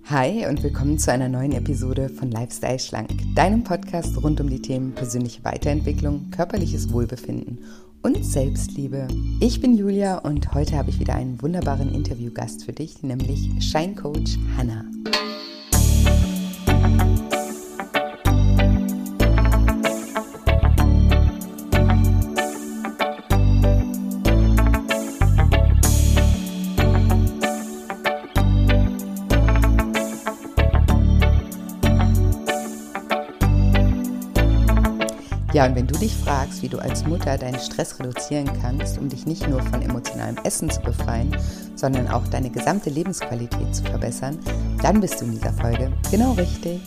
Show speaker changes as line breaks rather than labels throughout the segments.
Hi und willkommen zu einer neuen Episode von Lifestyle Schlank, deinem Podcast rund um die Themen persönliche Weiterentwicklung, körperliches Wohlbefinden und Selbstliebe. Ich bin Julia und heute habe ich wieder einen wunderbaren Interviewgast für dich, nämlich Scheincoach Hannah. Ja, und wenn du dich fragst, wie du als Mutter deinen Stress reduzieren kannst, um dich nicht nur von emotionalem Essen zu befreien, sondern auch deine gesamte Lebensqualität zu verbessern, dann bist du in dieser Folge genau richtig.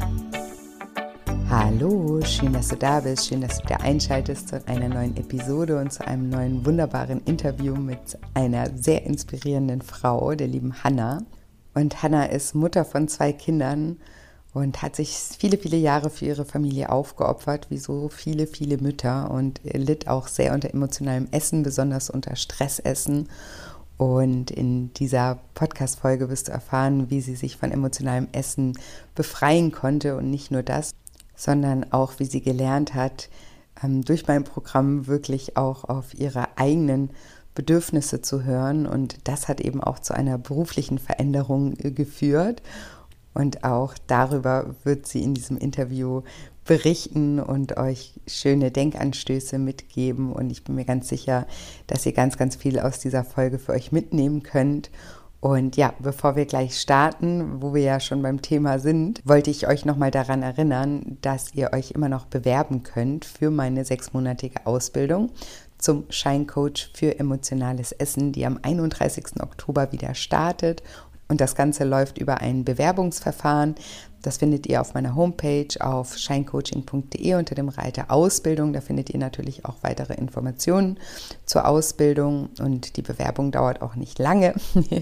Hallo, schön, dass du da bist, schön, dass du wieder einschaltest zu einer neuen Episode und zu einem neuen wunderbaren Interview mit einer sehr inspirierenden Frau, der lieben Hannah. Und Hannah ist Mutter von 2 Kindern und hat sich viele, viele Jahre für ihre Familie aufgeopfert, wie so viele, viele Mütter, und litt auch sehr unter emotionalem Essen, besonders unter Stressessen. Und in dieser Podcast-Folge wirst du erfahren, wie sie sich von emotionalem Essen befreien konnte, und nicht nur das, sondern auch, wie sie gelernt hat, durch mein Programm wirklich auch auf ihre eigenen Bedürfnisse zu hören. Und das hat eben auch zu einer beruflichen Veränderung geführt. Und auch darüber wird sie in diesem Interview berichten und euch schöne Denkanstöße mitgeben. Und ich bin mir ganz sicher, dass ihr ganz, ganz viel aus dieser Folge für euch mitnehmen könnt. Und ja, bevor wir gleich starten, wo wir ja schon beim Thema sind, wollte ich euch nochmal daran erinnern, dass ihr euch immer noch bewerben könnt für meine 6-monatige Ausbildung zum Scheincoach für emotionales Essen, die am 31. Oktober wieder startet. Und das Ganze läuft über ein Bewerbungsverfahren. Das findet ihr auf meiner Homepage auf scheincoaching.de unter dem Reiter Ausbildung. Da findet ihr natürlich auch weitere Informationen zur Ausbildung. Und die Bewerbung dauert auch nicht lange.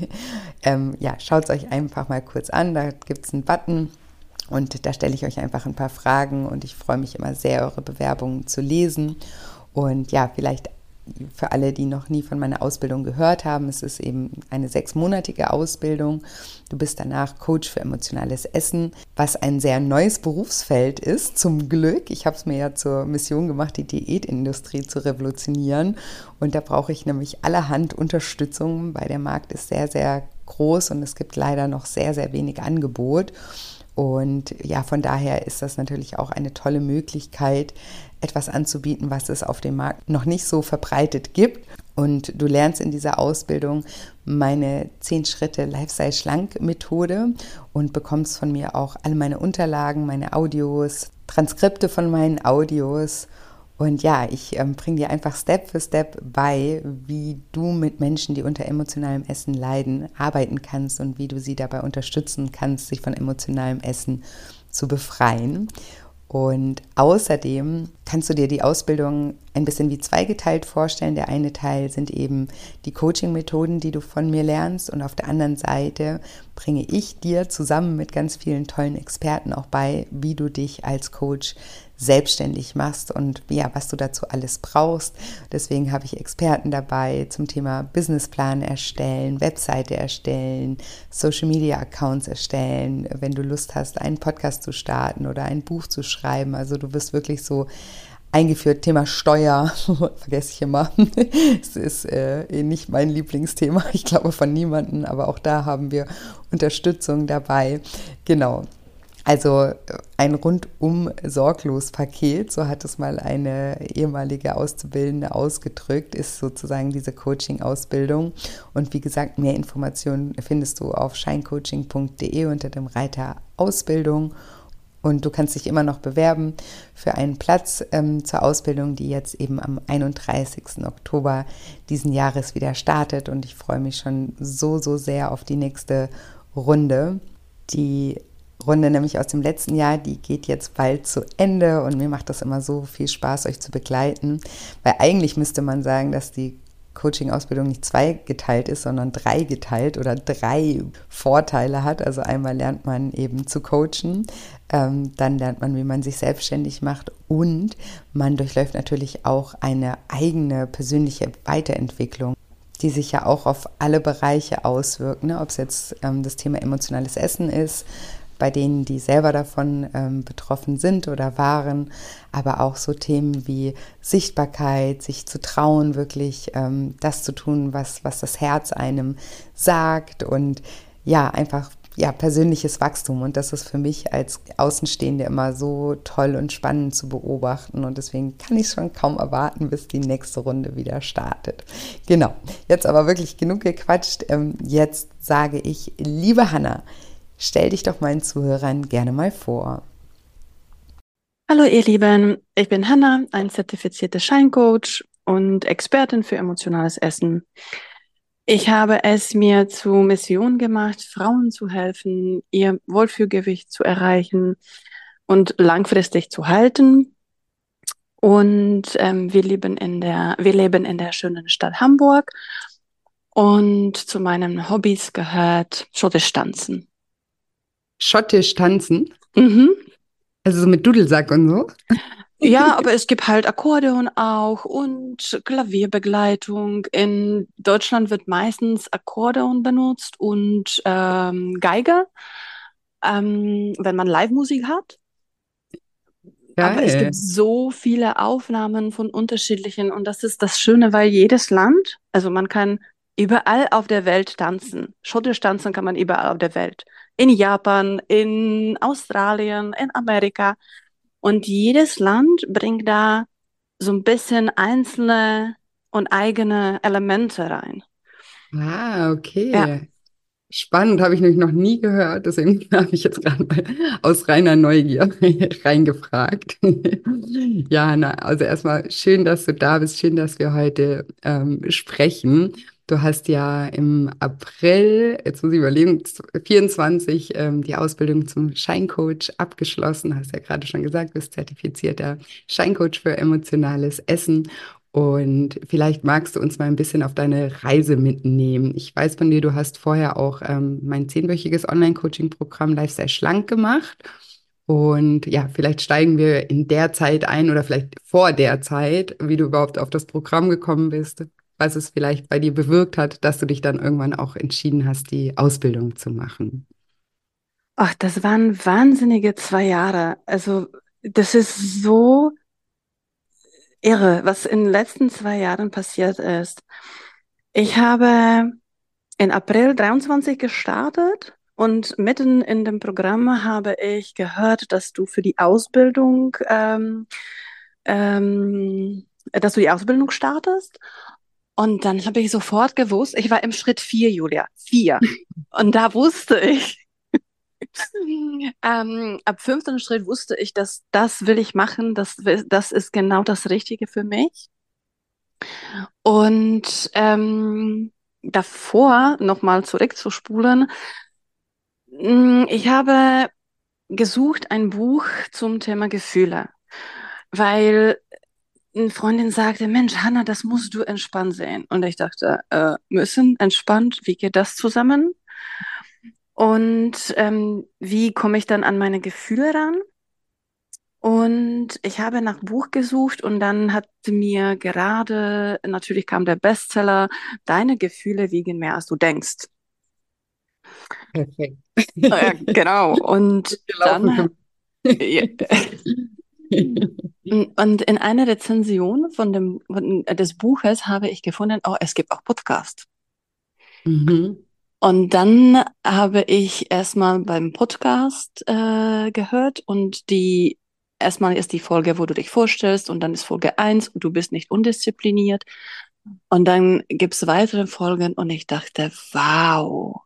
Schaut es euch einfach mal kurz an. Da gibt es einen Button und da stelle ich euch einfach ein paar Fragen. Und ich freue mich immer sehr, eure Bewerbungen zu lesen. Und ja, vielleicht für alle, die noch nie von meiner Ausbildung gehört haben, es ist eben eine 6-monatige Ausbildung. Du bist danach Coach für emotionales Essen, was ein sehr neues Berufsfeld ist, zum Glück. Ich habe es mir ja zur Mission gemacht, die Diätindustrie zu revolutionieren. Und da brauche ich nämlich allerhand Unterstützung, weil der Markt ist sehr, sehr groß und es gibt leider noch sehr, sehr wenig Angebot. Und ja, von daher ist das natürlich auch eine tolle Möglichkeit, etwas anzubieten, was es auf dem Markt noch nicht so verbreitet gibt. Und du lernst in dieser Ausbildung meine 10-Schritte-Lifestyle-Schlank-Methode und bekommst von mir auch alle meine Unterlagen, meine Audios, Transkripte von meinen Audios. Und ja, ich bringe dir einfach Step für Step bei, wie du mit Menschen, die unter emotionalem Essen leiden, arbeiten kannst und wie du sie dabei unterstützen kannst, sich von emotionalem Essen zu befreien. Und außerdem kannst du dir die Ausbildung ein bisschen wie zweigeteilt vorstellen. Der eine Teil sind eben die Coaching-Methoden, die du von mir lernst. Und auf der anderen Seite bringe ich dir zusammen mit ganz vielen tollen Experten auch bei, wie du dich als Coach selbstständig machst und ja, was du dazu alles brauchst. Deswegen habe ich Experten dabei zum Thema Businessplan erstellen, Webseite erstellen, Social-Media-Accounts erstellen, wenn du Lust hast, einen Podcast zu starten oder ein Buch zu schreiben. Also du wirst wirklich so eingeführt, Thema Steuer, vergesse ich immer, es ist nicht mein Lieblingsthema, ich glaube von niemandem, aber auch da haben wir Unterstützung dabei, genau. Also ein rundum sorglos Paket, so hat es mal eine ehemalige Auszubildende ausgedrückt, ist sozusagen diese Coaching-Ausbildung. Und wie gesagt, mehr Informationen findest du auf scheincoaching.de unter dem Reiter Ausbildung. Und du kannst dich immer noch bewerben für einen Platz zur Ausbildung, die jetzt eben am 31. Oktober diesen Jahres wieder startet. Und ich freue mich schon so, so sehr auf die nächste Runde. Die Runde nämlich aus dem letzten Jahr, die geht jetzt bald zu Ende und mir macht das immer so viel Spaß, euch zu begleiten, weil eigentlich müsste man sagen, dass die Coaching-Ausbildung nicht 2 geteilt ist, sondern 3 geteilt oder 3 Vorteile hat. Also einmal lernt man eben zu coachen, dann lernt man, wie man sich selbstständig macht und man durchläuft natürlich auch eine eigene persönliche Weiterentwicklung. die sich ja auch auf alle Bereiche auswirken, ne? Ob es jetzt das Thema emotionales Essen ist, bei denen, die selber davon betroffen sind oder waren, aber auch so Themen wie Sichtbarkeit, sich zu trauen, wirklich das zu tun, was das Herz einem sagt und ja, einfach ja, persönliches Wachstum. Und das ist für mich als Außenstehende immer so toll und spannend zu beobachten. Und deswegen kann ich schon kaum erwarten, bis die nächste Runde wieder startet. Genau, jetzt aber wirklich genug gequatscht. Jetzt sage ich, liebe Hanna, stell dich doch meinen Zuhörern gerne mal vor.
Hallo ihr Lieben, ich bin Hanna, ein zertifizierter Scheincoach und Expertin für emotionales Essen. Ich habe es mir zur Mission gemacht, Frauen zu helfen, ihr Wohlfühlgewicht zu erreichen und langfristig zu halten. Und wir leben in der schönen Stadt Hamburg. Und zu meinen Hobbys gehört schottisch tanzen.
Schottisch tanzen,
Mhm.
also so mit Dudelsack und so.
Ja, aber es gibt halt Akkordeon auch und Klavierbegleitung. In Deutschland wird meistens Akkordeon benutzt und Geige, wenn man Live-Musik hat. Aber es
Geil.
gibt so viele Aufnahmen von unterschiedlichen und das ist das Schöne, weil jedes Land, also man kann überall auf der Welt tanzen. Schottisch tanzen kann man überall auf der Welt. In Japan, in Australien, in Amerika. Und jedes Land bringt da so ein bisschen einzelne und eigene Elemente rein.
Ah,
Ja.
okay. Spannend, habe ich nämlich noch nie gehört, deswegen habe ich jetzt gerade mal aus reiner Neugier reingefragt. Ja, na, also erstmal schön, dass du da bist, schön, dass wir heute sprechen. Du hast ja im April, jetzt muss ich überlegen, 24 die Ausbildung zum Scheincoach abgeschlossen, hast ja gerade schon gesagt, bist zertifizierter Scheincoach für emotionales Essen. Und vielleicht magst du uns mal ein bisschen auf deine Reise mitnehmen. Ich weiß von dir, du hast vorher auch mein zehnwöchiges Online-Coaching-Programm Lifestyle Schlank gemacht. Und ja, vielleicht steigen wir in der Zeit ein oder vielleicht vor der Zeit, wie du überhaupt auf das Programm gekommen bist, was es vielleicht bei dir bewirkt hat, dass du dich dann irgendwann auch entschieden hast, die Ausbildung zu machen.
Ach, das waren wahnsinnige 2 Jahre. Also, das ist so irre, was in den letzten 2 Jahren passiert ist. Ich habe in April 23 gestartet und mitten in dem Programm habe ich gehört, dass du die Ausbildung startest. Und dann habe ich sofort gewusst, ich war im Schritt 4, Julia, 4. Und da wusste ich, ab 5. Schritt wusste ich, dass das will ich machen, das ist genau das Richtige für mich. Und davor nochmal zurückzuspulen, ich habe gesucht ein Buch zum Thema Gefühle, weil eine Freundin sagte, Mensch, Hanna, das musst du entspannt sehen. Und ich dachte, müssen, entspannt, wie geht das zusammen? Und wie komme ich dann an meine Gefühle ran? Und ich habe nach Buch gesucht und dann hat mir gerade, natürlich kam der Bestseller, Deine Gefühle wiegen mehr, als du denkst.
Perfekt.
Ja, genau. Und
Gelaufen
dann,
für
ja,
mich.
und in einer Rezension des Buches habe ich gefunden, oh, es gibt auch Podcast.
Mhm.
Und dann habe ich erstmal beim Podcast gehört und erstmal ist die Folge, wo du dich vorstellst und dann ist Folge 1 und du bist nicht undiszipliniert. Und dann gibt's weitere Folgen und ich dachte, wow,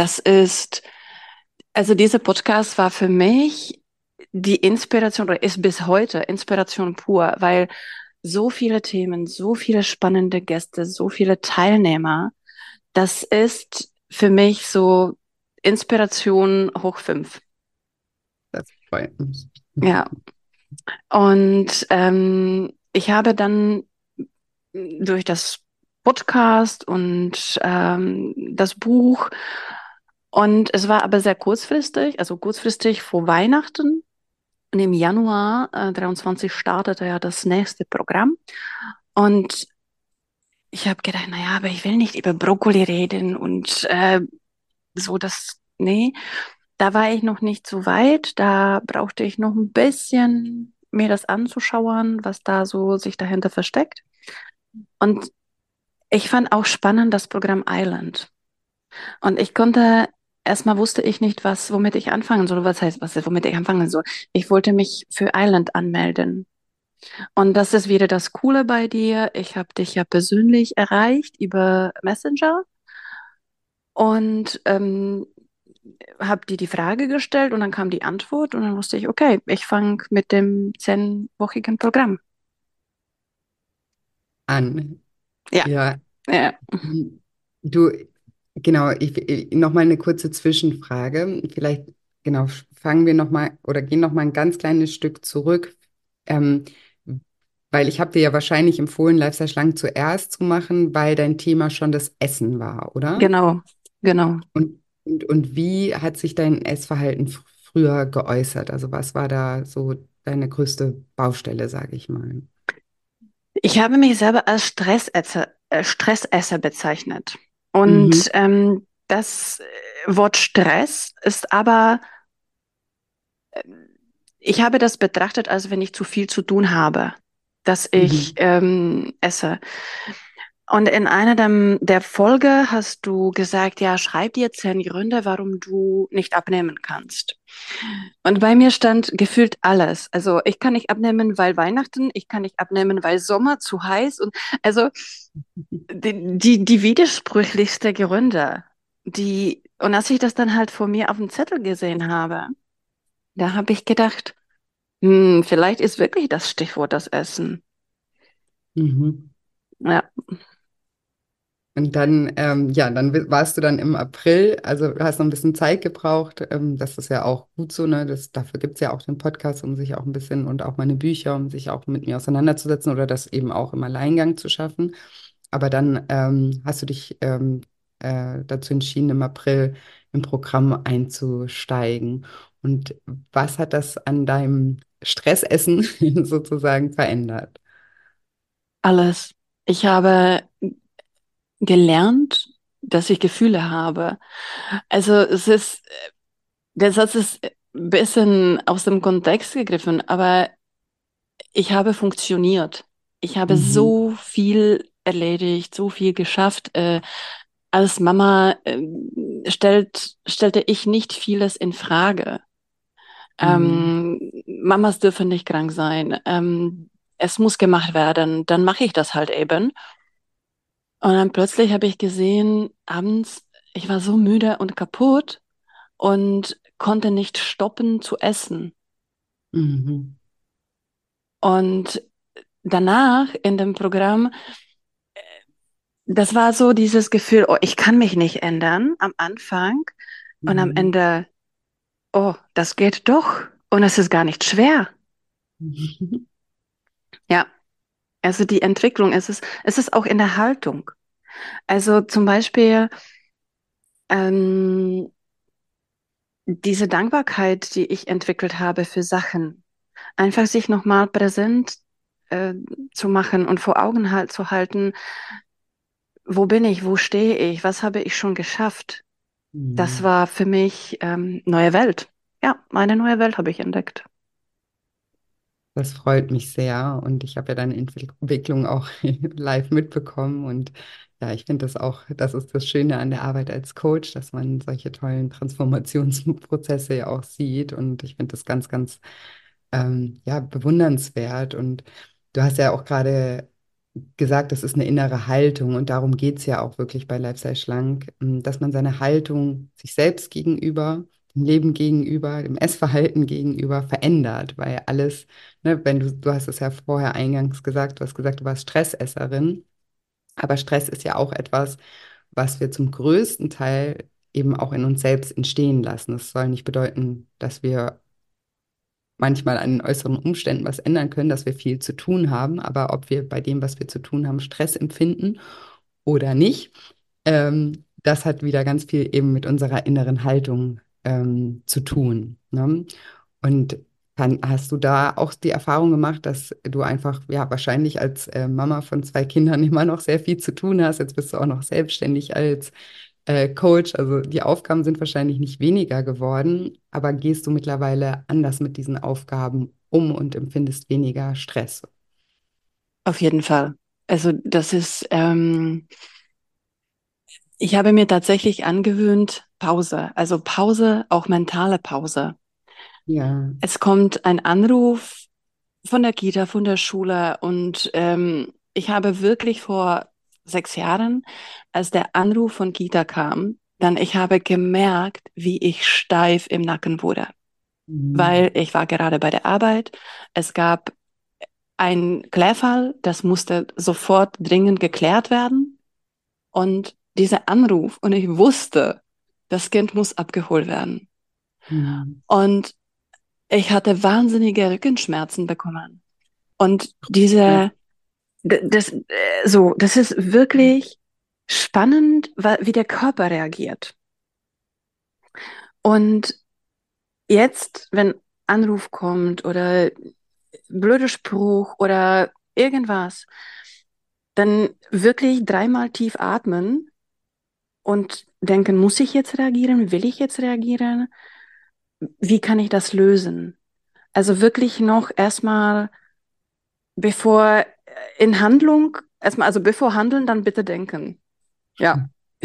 also dieser Podcast war für mich die Inspiration oder ist bis heute Inspiration pur, weil so viele Themen, so viele spannende Gäste, so viele Teilnehmer, das ist für mich so Inspiration hoch 5.
Das freut mich.
Ja, und ich habe dann durch das Podcast und das Buch und es war aber sehr kurzfristig, also kurzfristig vor Weihnachten. Und im Januar 23 startete ja das nächste Programm. Und ich habe gedacht, naja, aber ich will nicht über Brokkoli reden und so das, nee, da war ich noch nicht so weit. Da brauchte ich noch ein bisschen mir das anzuschauen, was da so sich dahinter versteckt. Und ich fand auch spannend das Programm Island. Und ich konnte, erstmal wusste ich nicht, womit ich anfangen soll. Was heißt, womit ich anfangen soll? Ich wollte mich für Island anmelden. Und das ist wieder das Coole bei dir. Ich habe dich ja persönlich erreicht über Messenger und habe dir die Frage gestellt und dann kam die Antwort und dann wusste ich, okay, ich fange mit dem 10-wöchigen Programm.
An.
Ja,
Ja,
ja,
du, genau, noch mal eine kurze Zwischenfrage. Vielleicht, genau, fangen wir noch mal oder gehen noch mal ein ganz kleines Stück zurück, ähm, weil ich habe dir ja wahrscheinlich empfohlen, Lifestyle schlank zuerst zu machen, weil dein Thema schon das Essen war, oder?
genau, genau.
Und wie hat sich dein Essverhalten früher geäußert? Also was war da so deine größte Baustelle, sage ich mal?
Ich habe mich selber als Stressesser bezeichnet.
Mhm.
Und das Wort Stress ist aber, ich habe das betrachtet, als wenn ich zu viel zu tun habe, dass ich
Mhm.
esse. Und in einer der Folge hast du gesagt, ja, schreib dir 10 Gründe, warum du nicht abnehmen kannst. Und bei mir stand gefühlt alles. Also ich kann nicht abnehmen, weil Weihnachten, ich kann nicht abnehmen, weil Sommer zu heiß und also die widersprüchlichste Gründe, und als ich das dann halt vor mir auf dem Zettel gesehen habe, da habe ich gedacht, vielleicht ist wirklich das Stichwort das Essen.
Mhm.
Ja,
Und dann, ja, dann warst du dann im April, also du hast noch ein bisschen Zeit gebraucht. Das ist ja auch gut so, ne? Dafür gibt es ja auch den Podcast, um sich auch ein bisschen und auch meine Bücher, um sich auch mit mir auseinanderzusetzen oder das eben auch im Alleingang zu schaffen. Aber dann hast du dich dazu entschieden, im April im Programm einzusteigen. Und was hat das an deinem Stressessen sozusagen verändert?
alles. Ich habe gelernt, dass ich Gefühle habe. Also der Satz ist ein bisschen aus dem Kontext gegriffen, aber ich habe funktioniert. Ich habe
Mhm.
so viel erledigt, so viel geschafft. Als Mama stellte ich nicht vieles in Frage.
Mhm.
Mamas dürfen nicht krank sein. Es muss gemacht werden. Dann mache ich das halt eben. Und dann plötzlich habe ich gesehen, abends, ich war so müde und kaputt und konnte nicht stoppen zu essen.
Mhm.
Und danach in dem Programm, das war so dieses Gefühl, oh, ich kann mich nicht ändern am Anfang und am
Mhm.
Ende, oh, das geht doch und es ist gar nicht schwer.
Mhm.
Ja, also die Entwicklung, es ist auch in der Haltung. Also zum Beispiel ähm, diese Dankbarkeit, die ich entwickelt habe für Sachen, einfach sich nochmal präsent äh, zu machen und vor Augen halt zu halten, wo bin ich, wo stehe ich, was habe ich schon geschafft. Das
Mhm.
war für mich neue Welt. Ja, meine neue Welt habe ich entdeckt.
Das freut mich sehr und ich habe ja deine Entwicklung auch live mitbekommen und ja, ich finde das auch, das ist das Schöne an der Arbeit als Coach, dass man solche tollen Transformationsprozesse ja auch sieht und ich finde das ganz, ganz ja, bewundernswert und du hast ja auch gerade gesagt, das ist eine innere Haltung und darum geht es ja auch wirklich bei Lifestyle Schlank, dass man seine Haltung sich selbst gegenüber, dem Leben gegenüber, dem Essverhalten gegenüber verändert, weil alles, ne, wenn du hast es ja vorher eingangs gesagt, du hast gesagt, du warst Stressesserin, aber Stress ist ja auch etwas, was wir zum größten Teil eben auch in uns selbst entstehen lassen. Das soll nicht bedeuten, dass wir manchmal an den äußeren Umständen was ändern können, dass wir viel zu tun haben, aber ob wir bei dem, was wir zu tun haben, Stress empfinden oder nicht, das hat wieder ganz viel eben mit unserer inneren Haltung zu tun. Ne? Und Hast du da auch die Erfahrung gemacht, dass du einfach, ja, wahrscheinlich als Mama von zwei Kindern immer noch sehr viel zu tun hast? Jetzt bist du auch noch selbstständig als Coach. Also die Aufgaben sind wahrscheinlich nicht weniger geworden, aber gehst du mittlerweile anders mit diesen Aufgaben um und empfindest weniger Stress?
Auf jeden Fall. Also das ist, ich habe mir tatsächlich angewöhnt, Pause, also Pause, auch mentale Pause.
Ja.
Es kommt ein Anruf von der Kita, von der Schule und ich habe wirklich vor 6 Jahren, als der Anruf von Kita kam, dann ich habe gemerkt, wie ich steif im Nacken wurde,
Mhm.
weil ich war gerade bei der Arbeit. Es gab einen Klärfall, das musste sofort dringend geklärt werden und dieser Anruf und ich wusste, das Kind muss abgeholt werden.
Mhm.
Und ich hatte wahnsinnige Rückenschmerzen bekommen. Und
Ja.
das ist wirklich spannend, wie der Körper reagiert. Und jetzt, wenn Anruf kommt oder blöder Spruch oder irgendwas, dann wirklich dreimal tief atmen und denken, muss ich jetzt reagieren? Will ich jetzt reagieren? Wie kann ich das lösen? Also wirklich noch erstmal, bevor in Handlung, erstmal, also bevor handeln, dann bitte denken. Ja.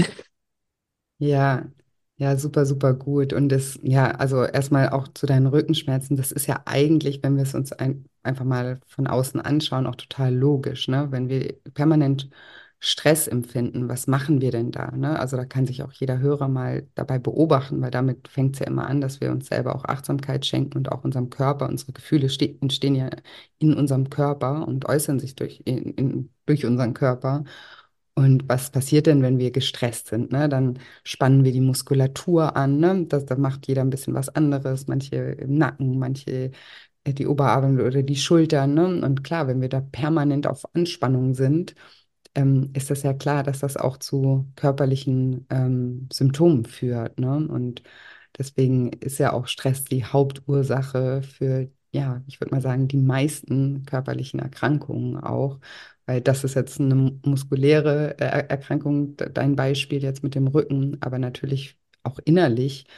Ja, ja, super, super gut. Und das, ja, also erstmal auch zu deinen Rückenschmerzen, das ist ja eigentlich, wenn wir es uns einfach mal von außen anschauen, auch total logisch, ne? Wenn wir permanent Stress empfinden, was machen wir denn da, ne? Also da kann sich auch jeder Hörer mal dabei beobachten, weil damit fängt es ja immer an, dass wir uns selber auch Achtsamkeit schenken und auch unserem Körper. Unsere Gefühle entstehen ja in unserem Körper und äußern sich durch unseren Körper. Und was passiert denn, wenn wir gestresst sind, ne? Dann spannen wir die Muskulatur an, ne? Da macht jeder ein bisschen was anderes, manche im Nacken, manche die Oberarme oder die Schultern, ne? Und klar, wenn wir da permanent auf Anspannung sind, ist das ja klar, dass das auch zu körperlichen Symptomen führt, ne? Und deswegen ist ja auch Stress die Hauptursache für, ja, ich würde mal sagen, die meisten körperlichen Erkrankungen auch. Weil das ist jetzt eine muskuläre Erkrankung, dein Beispiel jetzt mit dem Rücken, aber natürlich auch innerlich,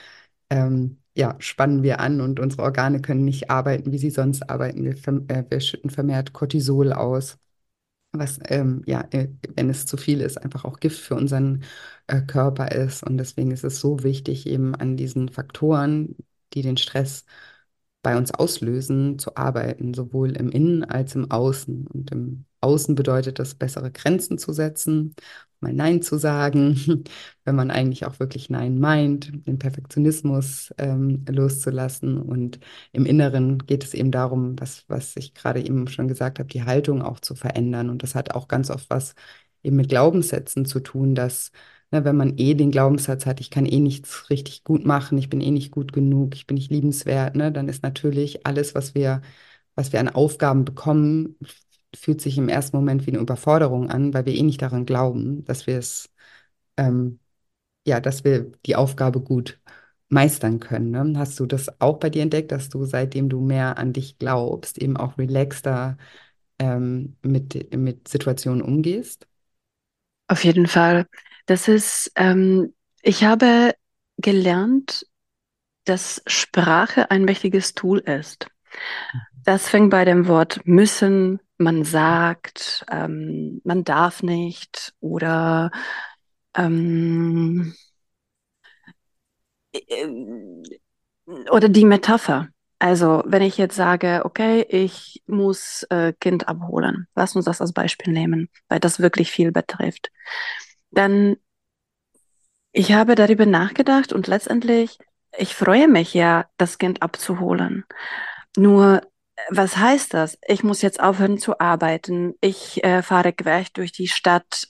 ja, spannen wir an und unsere Organe können nicht arbeiten, wie sie sonst arbeiten. Wir schütten vermehrt Cortisol aus, was, ja, wenn es zu viel ist, einfach auch Gift für unseren Körper ist. Und deswegen ist es so wichtig, eben an diesen Faktoren, die den Stress bei uns auslösen, zu arbeiten, sowohl im Innen als im Außen. Und im Außen bedeutet das, bessere Grenzen zu setzen, mal Nein zu sagen, wenn man eigentlich auch wirklich Nein meint, den Perfektionismus loszulassen. Und im Inneren geht es eben darum, was ich gerade eben schon gesagt habe, die Haltung auch zu verändern. Und das hat auch ganz oft was eben mit Glaubenssätzen zu tun, dass, ne, wenn man eh den Glaubenssatz hat, ich kann eh nichts richtig gut machen, ich bin eh nicht gut genug, ich bin nicht liebenswert, ne, dann ist natürlich alles, was wir an Aufgaben bekommen, fühlt sich im ersten Moment wie eine Überforderung an, weil wir eh nicht daran glauben, dass wir es, ähm, ja, dass wir die Aufgabe gut meistern können. Ne? Hast du das auch bei dir entdeckt, dass du, seitdem du mehr an dich glaubst, eben auch relaxter mit Situationen umgehst?
Auf jeden Fall. Das ist, ich habe gelernt, dass Sprache ein mächtiges Tool ist. Das fängt bei dem Wort müssen, man sagt, man darf nicht oder ähm, äh, oder die Metapher. Also wenn ich jetzt sage, okay, ich muss Kind abholen, lass uns das als Beispiel nehmen, weil das wirklich viel betrifft. Dann ich habe darüber nachgedacht und letztendlich, ich freue mich ja, das Kind abzuholen. Nur, was heißt das? Ich muss jetzt aufhören zu arbeiten. Ich fahre quer durch die Stadt,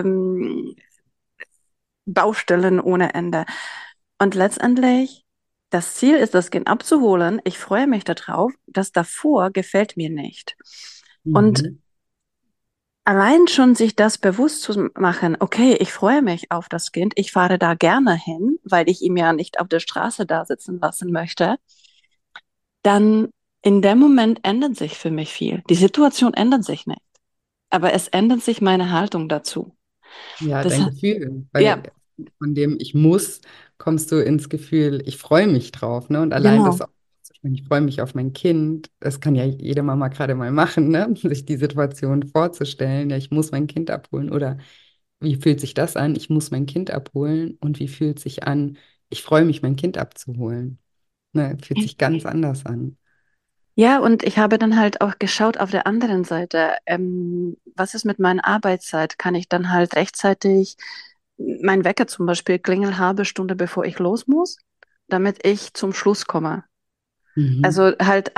Baustellen ohne Ende. Und letztendlich, das Ziel ist, das Kind abzuholen. Ich freue mich darauf. Das davor gefällt mir nicht. Und
Mhm.
allein schon sich das bewusst zu machen, okay, ich freue mich auf das Kind, ich fahre da gerne hin, weil ich ihm ja nicht auf der Straße da sitzen lassen möchte, dann in dem Moment ändert sich für mich viel. Die Situation ändert sich nicht, aber es ändert sich meine Haltung dazu.
Ja,
Das,
dein Gefühl,
ja,
weil von dem ich muss, kommst du ins Gefühl, ich freue mich drauf, ne? Und allein das
genau.
auch, ich freue mich auf mein Kind, das kann ja jede Mama gerade mal machen, ne? Sich die Situation vorzustellen, ja, ich muss mein Kind abholen oder wie fühlt sich das an? Ich muss mein Kind abholen und wie fühlt sich an? Ich freue mich, mein Kind abzuholen. Ne? Fühlt sich ganz anders an.
Ja, und ich habe dann halt auch geschaut auf der anderen Seite, was ist mit meiner Arbeitszeit? Kann ich dann halt rechtzeitig mein Wecker zum Beispiel klingeln, halbe Stunde bevor ich los muss, damit ich zum Schluss komme?
Mhm.
Also halt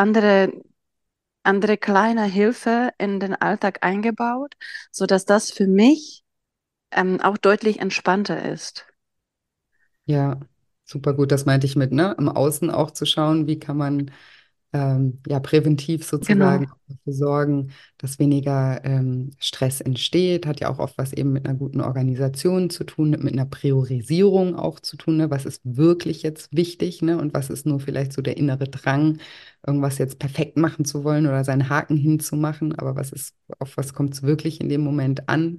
andere kleine Hilfe in den Alltag eingebaut, sodass das für mich auch deutlich entspannter ist.
Ja, super gut. Das meinte ich mit, ne? Im Außen auch zu schauen, wie kann man ja präventiv
Genau.
sozusagen auch dafür sorgen, dass weniger Stress entsteht. Hat ja auch oft was eben mit einer guten Organisation zu tun, mit einer Priorisierung auch zu tun. Ne? Was ist wirklich jetzt wichtig, ne? Und was ist nur vielleicht so der innere Drang, irgendwas jetzt perfekt machen zu wollen oder seinen Haken hinzumachen. Aber was ist, auf was kommt es wirklich in dem Moment an?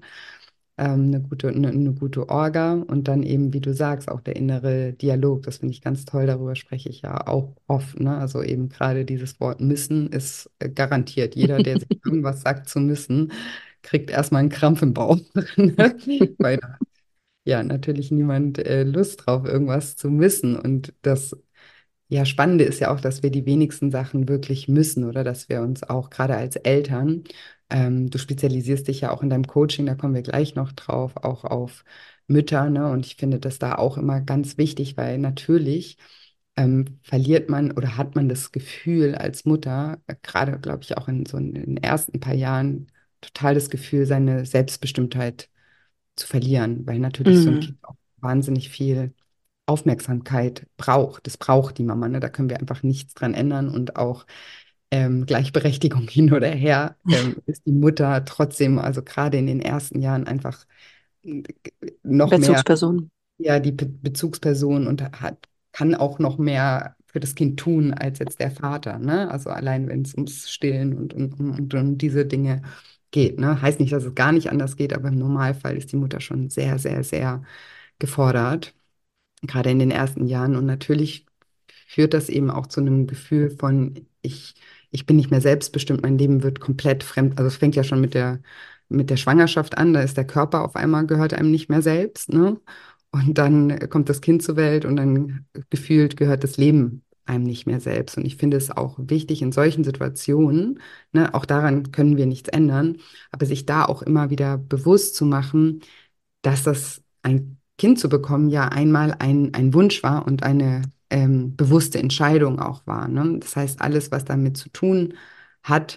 Eine gute Orga und dann eben, wie du sagst, auch der innere Dialog. Das finde ich ganz toll, darüber spreche ich ja auch oft. Ne? Also eben gerade dieses Wort müssen ist garantiert. Jeder, der sich irgendwas sagt zu müssen, kriegt erstmal einen Krampf im Bauch. Ne? Weil da hat ja natürlich niemand Lust drauf, irgendwas zu müssen. Und das ja, Spannende ist ja auch, dass wir die wenigsten Sachen wirklich müssen oder dass wir uns auch gerade als Eltern, du spezialisierst dich ja auch in deinem Coaching, da kommen wir gleich noch drauf, auch auf Mütter, ne? Und ich finde das da auch immer ganz wichtig, weil natürlich verliert man oder hat man das Gefühl als Mutter, gerade glaube ich auch in so in den ersten paar Jahren, total das Gefühl, seine Selbstbestimmtheit zu verlieren, weil natürlich so ein
Mhm.
Kind auch wahnsinnig viel Aufmerksamkeit braucht. Das braucht die Mama, ne? Da können wir einfach nichts dran ändern und auch Gleichberechtigung hin oder her ist die Mutter trotzdem, also gerade in den ersten Jahren einfach äh, noch mehr,
Bezugsperson.
ja, die Bezugsperson und kann auch noch mehr für das Kind tun als jetzt der Vater, ne? Also allein wenn es ums Stillen und diese Dinge geht, ne? Heißt nicht, dass es gar nicht anders geht, aber im Normalfall ist die Mutter schon sehr, sehr, sehr gefordert gerade in den ersten Jahren. Und natürlich führt das eben auch zu einem Gefühl von, ich bin nicht mehr selbstbestimmt, mein Leben wird komplett fremd. Also es fängt ja schon mit der Schwangerschaft an, da ist der Körper auf einmal, gehört einem nicht mehr selbst, ne? Und dann kommt das Kind zur Welt und dann gefühlt gehört das Leben einem nicht mehr selbst. Und ich finde es auch wichtig in solchen Situationen, ne, auch daran können wir nichts ändern, aber sich da auch immer wieder bewusst zu machen, dass das ein Kind zu bekommen ja einmal ein Wunsch war und eine bewusste Entscheidung auch war. Ne? Das heißt, alles, was damit zu tun hat,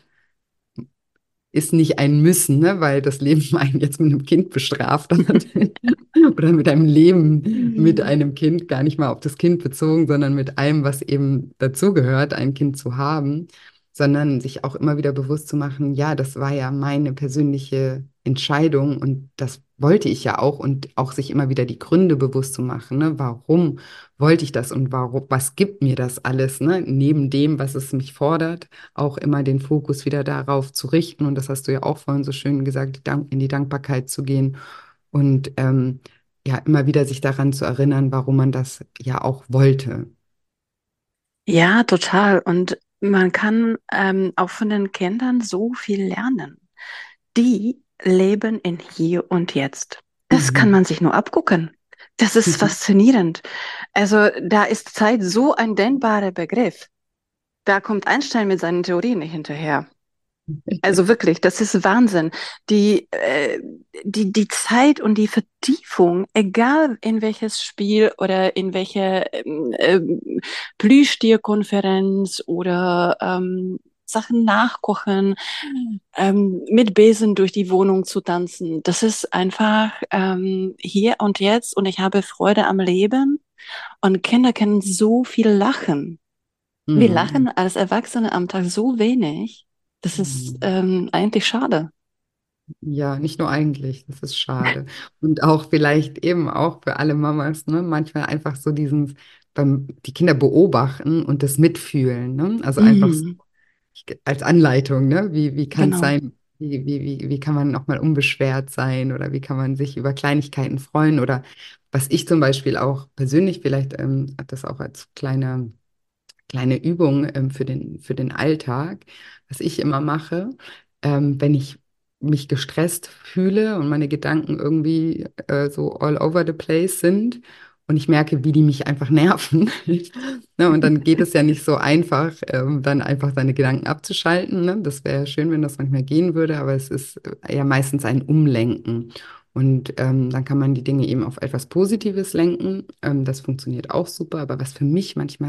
ist nicht ein Müssen, ne? Weil das Leben einen jetzt mit einem Kind bestraft hat. Oder mit einem Leben mit
Mhm.
einem Kind, gar nicht mal auf das Kind bezogen, sondern mit allem, was eben dazugehört, ein Kind zu haben, sondern sich auch immer wieder bewusst zu machen, ja, das war ja meine persönliche Entscheidung und das wollte ich ja auch und auch sich immer wieder die Gründe bewusst zu machen, ne? Warum wollte ich das und warum, was gibt mir das alles, ne? Neben dem, was es mich fordert, auch immer den Fokus wieder darauf zu richten und das hast du ja auch vorhin so schön gesagt, in die Dankbarkeit zu gehen und ja, immer wieder sich daran zu erinnern, warum man das ja auch wollte.
Ja, total. Und man kann auch von den Kindern so viel lernen. Die leben in Hier und Jetzt. Das kann
Mhm.
man sich nur abgucken. Das ist faszinierend. Also da ist Zeit so ein dehnbarer Begriff. Da kommt Einstein mit seinen Theorien nicht hinterher. Also wirklich, das ist Wahnsinn. Die Zeit und die Vertiefung, egal in welches Spiel oder in welche Plüschtierkonferenz oder Sachen nachkochen, mit Besen durch die Wohnung zu tanzen, das ist einfach hier und jetzt und ich habe Freude am Leben und Kinder können so viel lachen. Wir
Mhm.
lachen als Erwachsene am Tag so wenig. Das ist
Mhm.
eigentlich schade.
Ja, nicht nur eigentlich, das ist schade. Und auch vielleicht eben auch für alle Mamas, ne, manchmal einfach so die Kinder beobachten und das mitfühlen, ne? Also einfach so,
Mhm.
als Anleitung, ne? Wie kann es
Genau.
sein? Wie kann man nochmal unbeschwert sein oder wie kann man sich über Kleinigkeiten freuen? Oder was ich zum Beispiel auch persönlich vielleicht hat das auch als kleine Übung für den Alltag, was ich immer mache, wenn ich mich gestresst fühle und meine Gedanken irgendwie so all over the place sind und ich merke, wie die mich einfach nerven. Ne, und dann geht es ja nicht so einfach, dann einfach seine Gedanken abzuschalten. Ne? Das wäre ja schön, wenn das manchmal gehen würde, aber es ist ja meistens ein Umlenken. Und dann kann man die Dinge eben auf etwas Positives lenken. Das funktioniert auch super. Aber was für mich manchmal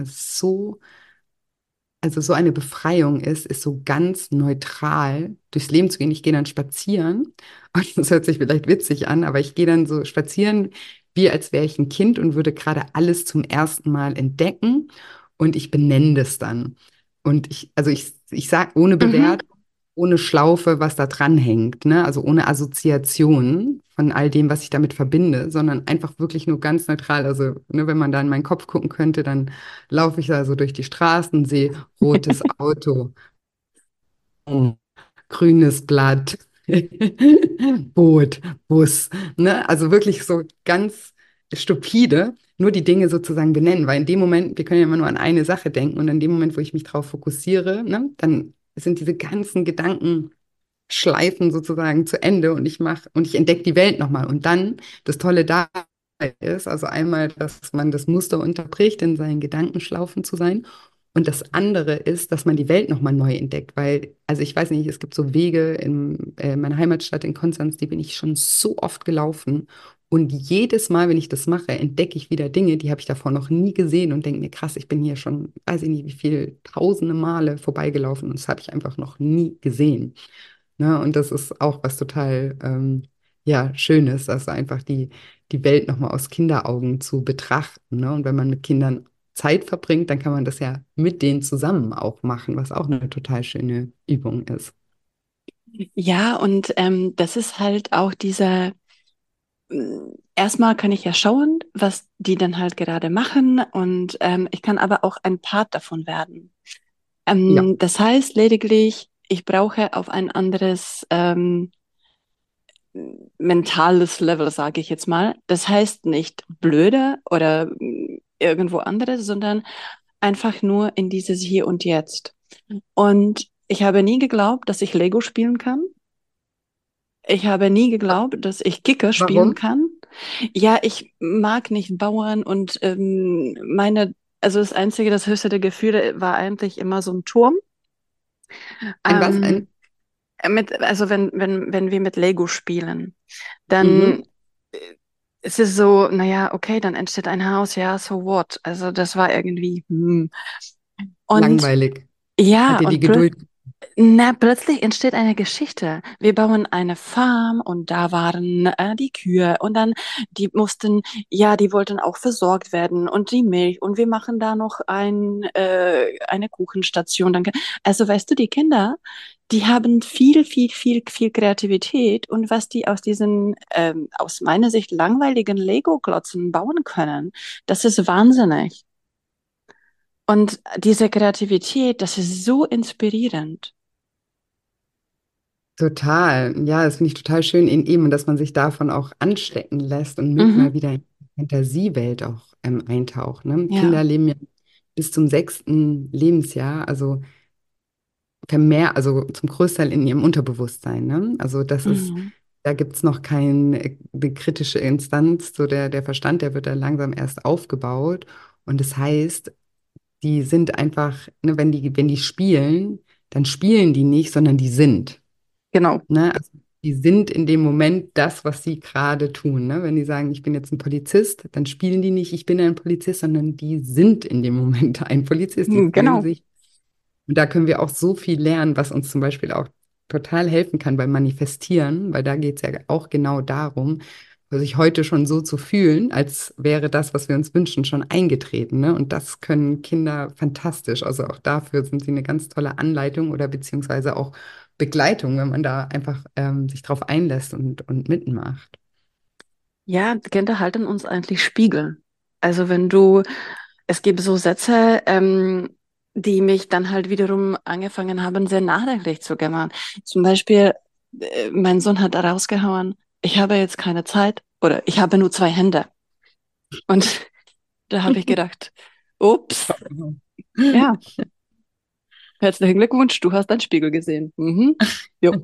also so eine Befreiung ist so ganz neutral durchs Leben zu gehen. Ich gehe dann spazieren und das hört sich vielleicht witzig an, aber ich gehe dann so spazieren, wie als wäre ich ein Kind und würde gerade alles zum ersten Mal entdecken und ich benenne das dann. Und ich sage ohne
Mhm.
Bewertung, ohne Schlaufe, was da dran hängt, ne? Also ohne Assoziation von all dem, was ich damit verbinde, sondern einfach wirklich nur ganz neutral. Also, ne, wenn man da in meinen Kopf gucken könnte, dann laufe ich da so durch die Straßen, sehe rotes Auto, grünes Blatt, Boot, Bus, ne? Also wirklich so ganz stupide, nur die Dinge sozusagen benennen, weil in dem Moment, wir können ja immer nur an eine Sache denken und in dem Moment, wo ich mich darauf fokussiere, ne, dann sind diese ganzen Gedankenschleifen sozusagen zu Ende und ich entdecke die Welt nochmal. Und dann, das Tolle da ist, also einmal, dass man das Muster unterbricht, in seinen Gedankenschlaufen zu sein. Und das andere ist, dass man die Welt nochmal neu entdeckt, weil, also ich weiß nicht, es gibt so Wege in meiner Heimatstadt in Konstanz, die bin ich schon so oft gelaufen. Und jedes Mal, wenn ich das mache, entdecke ich wieder Dinge, die habe ich davor noch nie gesehen und denke mir, krass, ich bin hier schon, weiß ich nicht, wie viele tausende Male vorbeigelaufen und das habe ich einfach noch nie gesehen. Ne? Und das ist auch was total ja, Schönes, also einfach die Welt nochmal aus Kinderaugen zu betrachten. Ne? Und wenn man mit Kindern Zeit verbringt, dann kann man das ja mit denen zusammen auch machen, was auch eine total schöne Übung ist.
Ja, und das ist halt auch dieser, erstmal kann ich ja schauen, was die dann halt gerade machen und ich kann aber auch ein Part davon werden.
Ja,
Das heißt lediglich, ich brauche auf ein anderes mentales Level, sage ich jetzt mal. Das heißt nicht blöder oder irgendwo anderes, sondern einfach nur in dieses Hier und Jetzt. Und ich habe nie geglaubt, dass ich Lego spielen kann. Ich habe nie geglaubt, dass ich Kicker spielen
warum?
kann. Ja, ich mag nicht Bauern und also das einzige, das höchste der Gefühle war eigentlich immer so ein Turm.
Ein was?
Ähm, also wenn wir mit Lego spielen, dann
Mhm.
ist es so, naja, okay, dann entsteht ein Haus, ja, so what? Also das war irgendwie, hm. Und
Langweilig. Hat
ja,
dir die
und
Geduld?
plötzlich entsteht eine Geschichte. Wir bauen eine Farm und da waren die Kühe und dann die mussten, ja, die wollten auch versorgt werden und die Milch und wir machen da noch eine Kuchenstation. Also weißt du, die Kinder, die haben viel Kreativität und was die aus diesen, aus meiner Sicht langweiligen Lego-Klotzen bauen können, das ist wahnsinnig. Und diese Kreativität, das ist so inspirierend.
Total. Ja, das finde ich total schön in ihm, dass man sich davon auch anstecken lässt und mit
Mhm.
mal wieder in die Fantasiewelt auch eintaucht. Ne?
Ja.
Kinder leben ja bis zum 6. Lebensjahr, also also zum Großteil in ihrem Unterbewusstsein. Ne? Also
Mhm.
da gibt es noch keine kritische Instanz, so der Verstand, der wird da langsam erst aufgebaut. Und das heißt, die sind einfach, ne, wenn die spielen, dann spielen die nicht, sondern die sind.
Genau.
Ne? Also die sind in dem Moment das, was sie gerade tun. Ne? Wenn die sagen, ich bin jetzt ein Polizist, dann spielen die nicht, ich bin ein Polizist, sondern die sind in dem Moment ein Polizist. Die fühlen
Genau.
sich. Und da können wir auch so viel lernen, was uns zum Beispiel auch total helfen kann beim Manifestieren, weil da geht es ja auch genau darum, sich heute schon so zu fühlen, als wäre das, was wir uns wünschen, schon eingetreten. Ne? Und das können Kinder fantastisch. Also auch dafür sind sie eine ganz tolle Anleitung oder beziehungsweise auch Begleitung, wenn man da einfach sich drauf einlässt und mitmacht.
Ja, die Kinder halten uns eigentlich Spiegel. Also wenn du, es gibt so Sätze, die mich dann halt wiederum angefangen haben, sehr nachdenklich zu gemacht. Zum Beispiel, mein Sohn hat da rausgehauen, ich habe jetzt keine Zeit oder ich habe nur zwei Hände. Und da habe ich gedacht, ups, ja, herzlichen Glückwunsch, du hast deinen Spiegel gesehen. Mhm. Jo,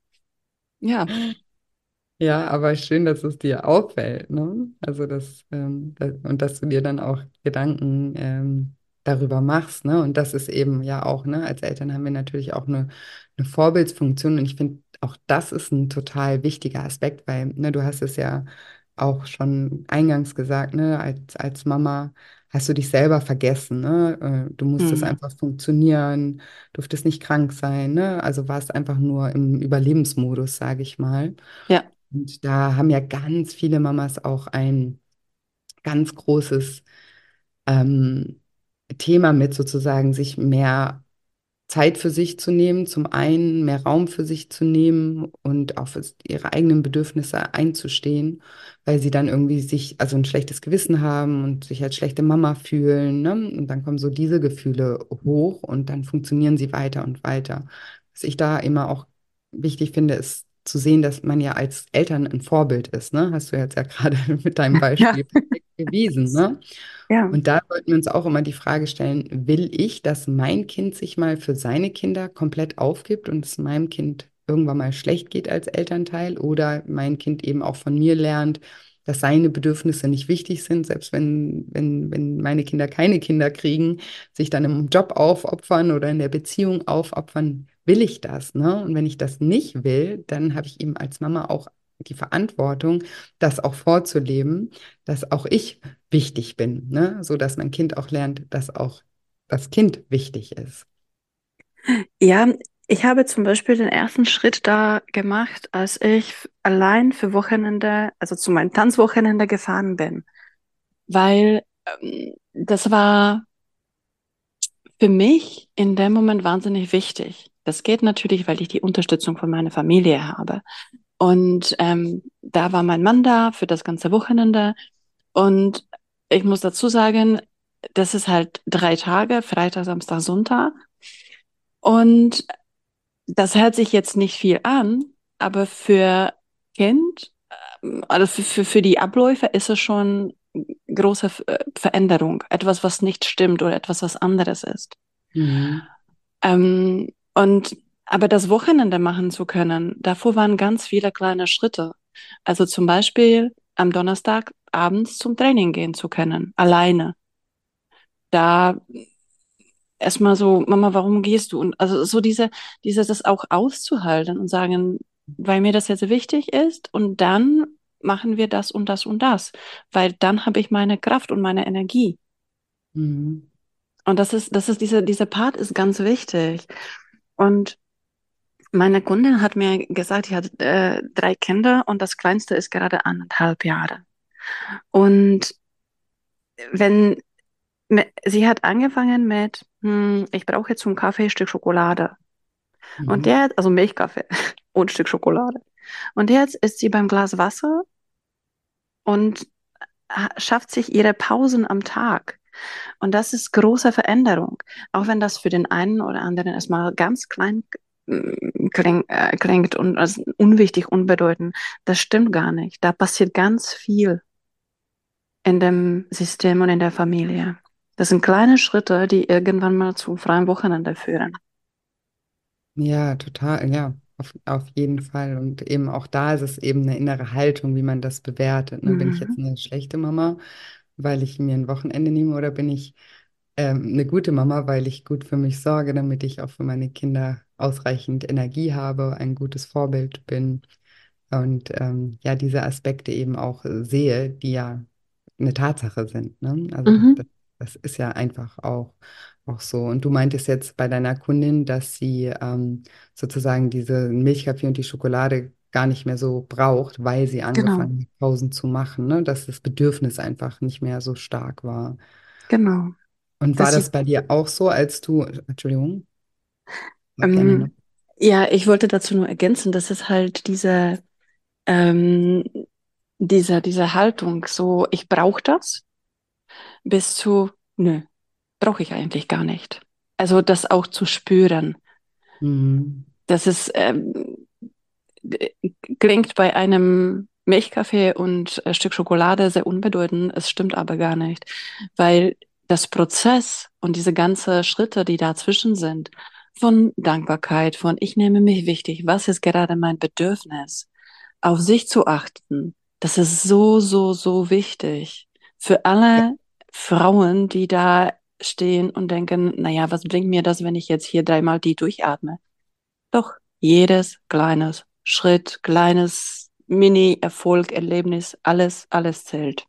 ja,
Ja, aber schön, dass es dir auffällt, ne? Also und dass du dir dann auch Gedanken darüber machst, ne? Und das ist eben ja auch, ne, als Eltern haben wir natürlich auch eine Vorbildsfunktion und ich finde, auch das ist ein total wichtiger Aspekt, weil, ne, du hast es ja auch schon eingangs gesagt, ne, als Mama hast du dich selber vergessen, ne? Du musstest
hm,
einfach funktionieren, durftest nicht krank sein, ne? Also warst einfach nur im Überlebensmodus, sage ich mal.
ja,
Und da haben ja ganz viele Mamas auch ein ganz großes ähm, Thema mit, sozusagen, sich mehr Zeit für sich zu nehmen, zum einen mehr Raum für sich zu nehmen und auch für ihre eigenen Bedürfnisse einzustehen, weil sie dann irgendwie sich, also ein schlechtes Gewissen haben und sich als schlechte Mama fühlen, ne? Und dann kommen so diese Gefühle hoch und dann funktionieren sie weiter und weiter. Was ich da immer auch wichtig finde, ist zu sehen, dass man ja als Eltern ein Vorbild ist, ne? Hast du jetzt ja gerade mit deinem
ja,
Beispiel perfekt bewiesen, ne?
ja,
Und da sollten wir uns auch immer die Frage stellen, will ich, dass mein Kind sich mal für seine Kinder komplett aufgibt und es meinem Kind irgendwann mal schlecht geht als Elternteil oder mein Kind eben auch von mir lernt, dass seine Bedürfnisse nicht wichtig sind, selbst wenn meine Kinder keine Kinder kriegen, sich dann im Job aufopfern oder in der Beziehung aufopfern, will ich das, ne? Und wenn ich das nicht will, dann habe ich eben als Mama auch die Verantwortung, das auch vorzuleben, dass auch ich wichtig bin, ne? So dass mein Kind auch lernt, dass auch das Kind wichtig ist.
ja. Ich habe zum Beispiel den ersten Schritt da gemacht, als ich allein für Wochenende, also zu meinem Tanzwochenende gefahren bin, weil das war für mich in dem Moment wahnsinnig wichtig. Das geht natürlich, weil ich die Unterstützung von meiner Familie habe. Und da war mein Mann da für das ganze Wochenende. Und ich muss dazu sagen, das ist halt 3 Tage, Freitag, Samstag, Sonntag. Und das hört sich jetzt nicht viel an, aber für Kind, also für die Abläufe ist es schon große Veränderung. Etwas, was nicht stimmt oder etwas, was anderes ist.
Mhm.
Und aber das Wochenende machen zu können, davor waren ganz viele kleine Schritte. Also zum Beispiel am Donnerstag abends zum Training gehen zu können, alleine. Da erstmal so, Mama, warum gehst du? Und also so das auch auszuhalten und sagen, weil mir das jetzt wichtig ist und dann machen wir das und das und das, weil dann habe ich meine Kraft und meine Energie.
Mhm.
Und dieser Part ist ganz wichtig. Und meine Kundin hat mir gesagt, sie hat 3 Kinder und das kleinste ist gerade 1,5 Jahre. Und wenn sie hat angefangen mit, ich brauche jetzt zum Kaffee ein Stück Schokolade. Und
Mhm.
der, also Milchkaffee und ein Stück Schokolade. Und jetzt ist sie beim Glas Wasser und schafft sich ihre Pausen am Tag. Und das ist große Veränderung. Auch wenn das für den einen oder anderen erstmal ganz klein klingt und als unwichtig, unbedeutend. Das stimmt gar nicht. Da passiert ganz viel in dem System und in der Familie. Das sind kleine Schritte, die irgendwann mal zum freien Wochenende führen.
Ja, total, ja, auf jeden Fall. Und eben auch da ist es eben eine innere Haltung, wie man das bewertet. Ne? Bin ich jetzt
Mhm.
eine schlechte Mama, weil ich mir ein Wochenende nehme, oder bin ich eine gute Mama, weil ich gut für mich sorge, damit ich auch für meine Kinder ausreichend Energie habe, ein gutes Vorbild bin und ja, diese Aspekte eben auch sehe, die ja eine Tatsache sind. Ne? Also
Mhm.
das ist ja einfach auch so. Und du meintest jetzt bei deiner Kundin, dass sie sozusagen diese Milchkaffee und die Schokolade gar nicht mehr so braucht, weil sie
Genau,
angefangen hat, Pausen zu machen, ne? Dass das Bedürfnis einfach nicht mehr so stark war.
genau.
Und war
Dass
das
sie,
bei dir auch so, als du, Entschuldigung, sag gerne noch.
ähm, ja, ich wollte dazu nur ergänzen, dass es halt ähm, diese Haltung, so ich brauche das, bis zu, nö, brauche ich eigentlich gar nicht. Also das auch zu spüren.
Mhm.
Das ist, klingt bei einem Milchkaffee und Stück Schokolade sehr unbedeutend, es stimmt aber gar nicht, weil das Prozess und diese ganzen Schritte, die dazwischen sind, von Dankbarkeit, von ich nehme mich wichtig, was ist gerade mein Bedürfnis, auf sich zu achten, das ist so, so, so wichtig für
Ja,
alle Frauen, die da stehen und denken, naja, was bringt mir das, wenn ich jetzt hier dreimal die durchatme? Doch jedes kleines Schritt, kleines Mini-Erfolg, Erlebnis, alles, alles zählt.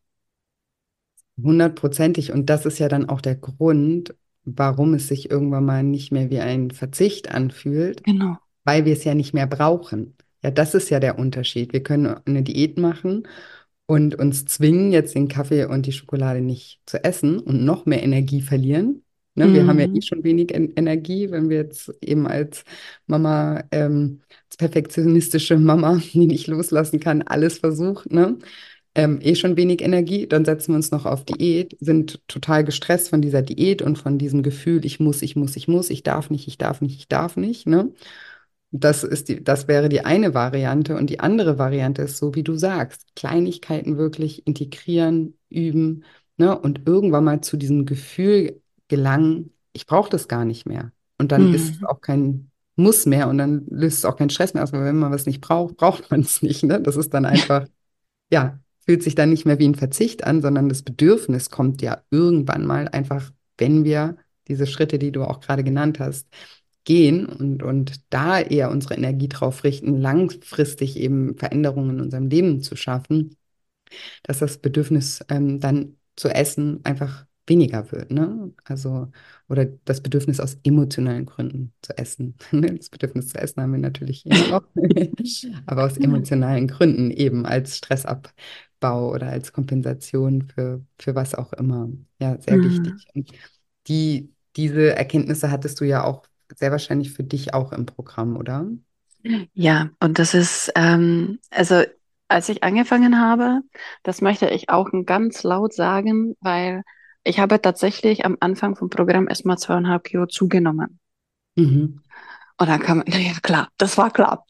100%ig. Und das ist ja dann auch der Grund, warum es sich irgendwann mal nicht mehr wie ein Verzicht anfühlt,
Genau.
weil wir es ja nicht mehr brauchen. Ja, das ist ja der Unterschied. Wir können eine Diät machen und uns zwingen, jetzt den Kaffee und die Schokolade nicht zu essen und noch mehr Energie verlieren. Ne, wir haben ja eh
Mhm.
schon wenig Energie, wenn wir jetzt eben als Mama, als perfektionistische Mama, die nicht loslassen kann, alles versucht, ne? Eh schon wenig Energie, dann setzen wir uns noch auf Diät, sind total gestresst von dieser Diät und von diesem Gefühl, ich darf nicht, ich darf nicht, ich darf nicht, ne? Das wäre die eine Variante. Und die andere Variante ist so, wie du sagst, Kleinigkeiten wirklich integrieren, üben, ne? Und irgendwann mal zu diesem Gefühl gelangen, ich brauche das gar nicht mehr. Und dann ist es
Mhm.
auch kein Muss mehr und dann löst es auch keinen Stress mehr aus, weil wenn man was nicht braucht, braucht man es nicht, ne? Das ist dann einfach, ja, fühlt sich dann nicht mehr wie ein Verzicht an, sondern das Bedürfnis kommt ja irgendwann mal einfach, wenn wir diese Schritte, die du auch gerade genannt hast, gehen und da eher unsere Energie drauf richten, langfristig eben Veränderungen in unserem Leben zu schaffen, dass das Bedürfnis dann zu essen einfach weniger wird, ne? Also, oder das Bedürfnis aus emotionalen Gründen zu essen. Das Bedürfnis zu essen haben wir natürlich immer noch, aber aus emotionalen Gründen eben als Stressabbau oder als Kompensation für was auch immer. Ja, sehr
Mhm.
wichtig. Und diese Erkenntnisse hattest du ja auch sehr wahrscheinlich für dich auch im Programm, oder?
Ja, und das ist, also als ich angefangen habe, das möchte ich auch ganz laut sagen, weil ich habe tatsächlich am Anfang vom Programm erstmal 2,5 Kilo zugenommen.
Mhm.
Und dann kam, ja klar, das war klar.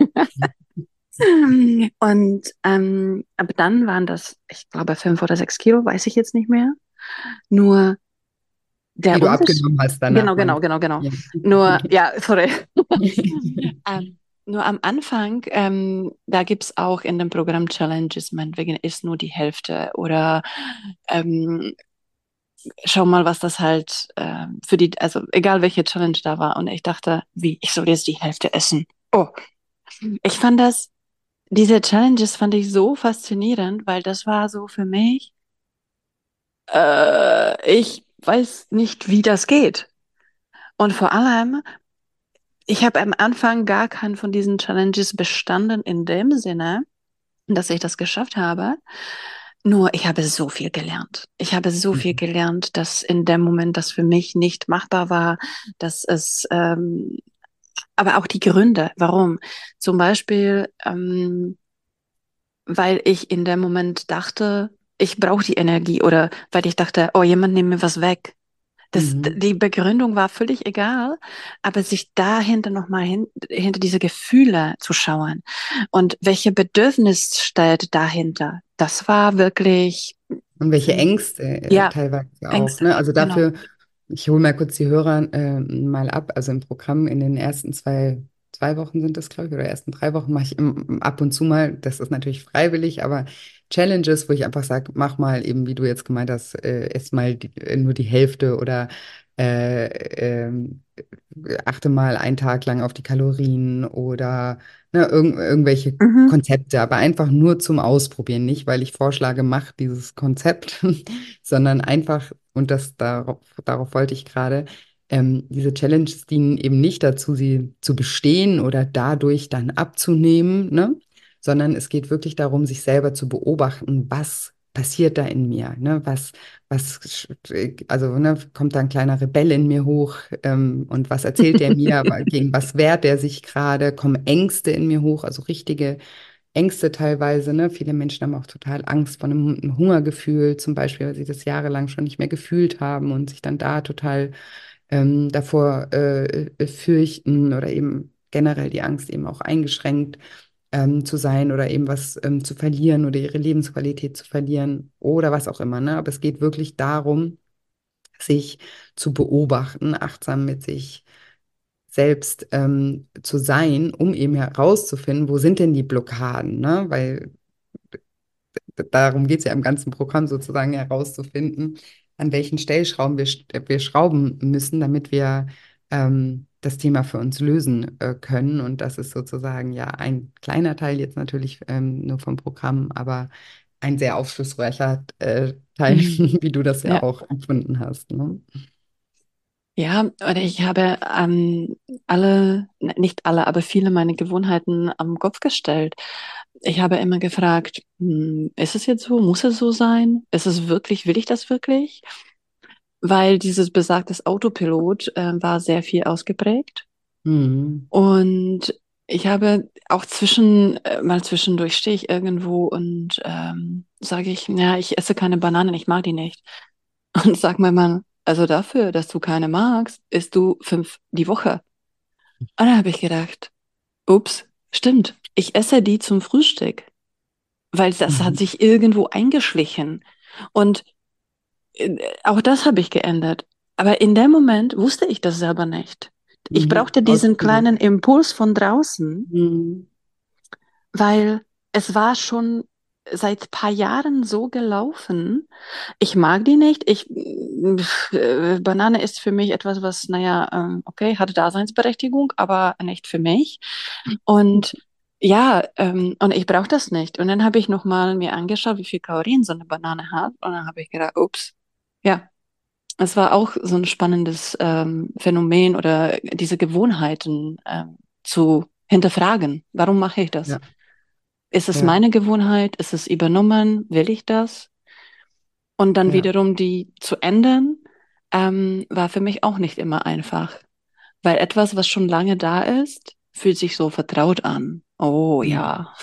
Und aber dann waren das, ich glaube, 5 oder 6 Kilo, weiß ich jetzt nicht mehr. Nur
Die
der
du
Unterschied,
abgenommen hast danach,
genau, genau,
meinst
genau, genau.
du? Ja.
Nur, ja, sorry. Nur am Anfang, da gibt es auch in dem Programm Challenges, meinetwegen ist nur die Hälfte oder ähm, schau mal, was das halt für die, also egal welche Challenge da war. Und ich dachte, wie, ich soll jetzt die Hälfte essen. Oh, ich fand das, diese Challenges fand ich so faszinierend, weil das war so für mich, ich weiß nicht, wie das geht. Und vor allem, ich habe am Anfang gar keinen von diesen Challenges bestanden in dem Sinne, dass ich das geschafft habe. Nur ich habe so viel gelernt. Ich habe so viel
Mhm.
gelernt, dass in dem Moment das für mich nicht machbar war, dass es, aber auch die Gründe, warum. Zum Beispiel, weil ich in dem Moment dachte, ich brauche die Energie oder weil ich dachte, oh, jemand nimmt mir was weg.
Mhm.
Die Begründung war völlig egal, aber sich dahinter nochmal hinter diese Gefühle zu schauen und welche Bedürfnis steht dahinter, das war wirklich,
Und welche Ängste
ja,
teilweise auch,
Ängste,
ne? Also
genau.
dafür, ich hole mal kurz die Hörer mal ab. Also im Programm in den ersten zwei Wochen sind das, glaube ich, oder ersten 3 Wochen mache ich ab und zu mal, das ist natürlich freiwillig, aber Challenges, wo ich einfach sage, mach mal eben, wie du jetzt gemeint hast, ess mal nur die Hälfte oder äh, ähm, achte mal einen Tag lang auf die Kalorien oder ne, irgendwelche
Mhm.
Konzepte, aber einfach nur zum Ausprobieren, nicht weil ich vorschlage, mach dieses Konzept, sondern einfach, und darauf wollte ich gerade, diese Challenges dienen eben nicht dazu, sie zu bestehen oder dadurch dann abzunehmen, ne? Sondern es geht wirklich darum, sich selber zu beobachten, was passiert da in mir, ne? Also ne, kommt da ein kleiner Rebell in mir hoch und was erzählt der mir, gegen was wehrt der sich gerade, kommen Ängste in mir hoch, also richtige Ängste teilweise, ne? Viele Menschen haben auch total Angst vor einem Hungergefühl, zum Beispiel, weil sie das jahrelang schon nicht mehr gefühlt haben und sich dann da total davor fürchten oder eben generell die Angst, eben auch eingeschränkt zu sein oder eben was zu verlieren oder ihre Lebensqualität zu verlieren oder was auch immer, ne? Aber es geht wirklich darum, sich zu beobachten, achtsam mit sich selbst zu sein, um eben herauszufinden, wo sind denn die Blockaden, ne? Weil darum geht es ja im ganzen Programm sozusagen herauszufinden, an welchen Stellschrauben wir schrauben müssen, damit wir das Thema für uns lösen können. Und das ist sozusagen ja ein kleiner Teil jetzt natürlich nur vom Programm, aber ein sehr aufschlussreicher Teil,
Mhm.
wie du das ja
Ja.
auch empfunden hast. Ne?
Ja, oder ich habe nicht alle, aber viele meine Gewohnheiten am Kopf gestellt. Ich habe immer gefragt, ist es jetzt so? Muss es so sein? Ist es wirklich, will ich das wirklich? Weil dieses besagtes Autopilot war sehr viel ausgeprägt.
Mhm.
Und ich habe auch mal zwischendurch stehe ich irgendwo und sage ich, ja, ich esse keine Bananen, ich mag die nicht. Und sag mein Mann, also dafür, dass du keine magst, isst du 5 die Woche. Und dann habe ich gedacht, ups, stimmt, ich esse die zum Frühstück, weil das hat
Mhm.
sich irgendwo eingeschlichen. Und auch das habe ich geändert. Aber in dem Moment wusste ich das selber nicht. Ich
Mhm.
brauchte diesen
Autopilot.
kleinen Impuls von draußen,
Mhm.
weil es war schon seit paar Jahren so gelaufen. Ich mag die nicht. Banane ist für mich etwas, was, naja, okay, hat Daseinsberechtigung, aber nicht für mich. Und ja, und ich brauche das nicht. Und dann habe ich nochmal mir angeschaut, wie viel Kalorien so eine Banane hat. Und dann habe ich gedacht, ups, ja, es war auch so ein spannendes Phänomen oder diese Gewohnheiten zu hinterfragen. Warum mache ich das?
Ja,
Ist es
ja,
meine Gewohnheit? Ist es übernommen? Will ich das? Und dann
ja.
wiederum die zu ändern, war für mich auch nicht immer einfach. Weil etwas, was schon lange da ist, fühlt sich so vertraut an. Oh
Mhm.
ja.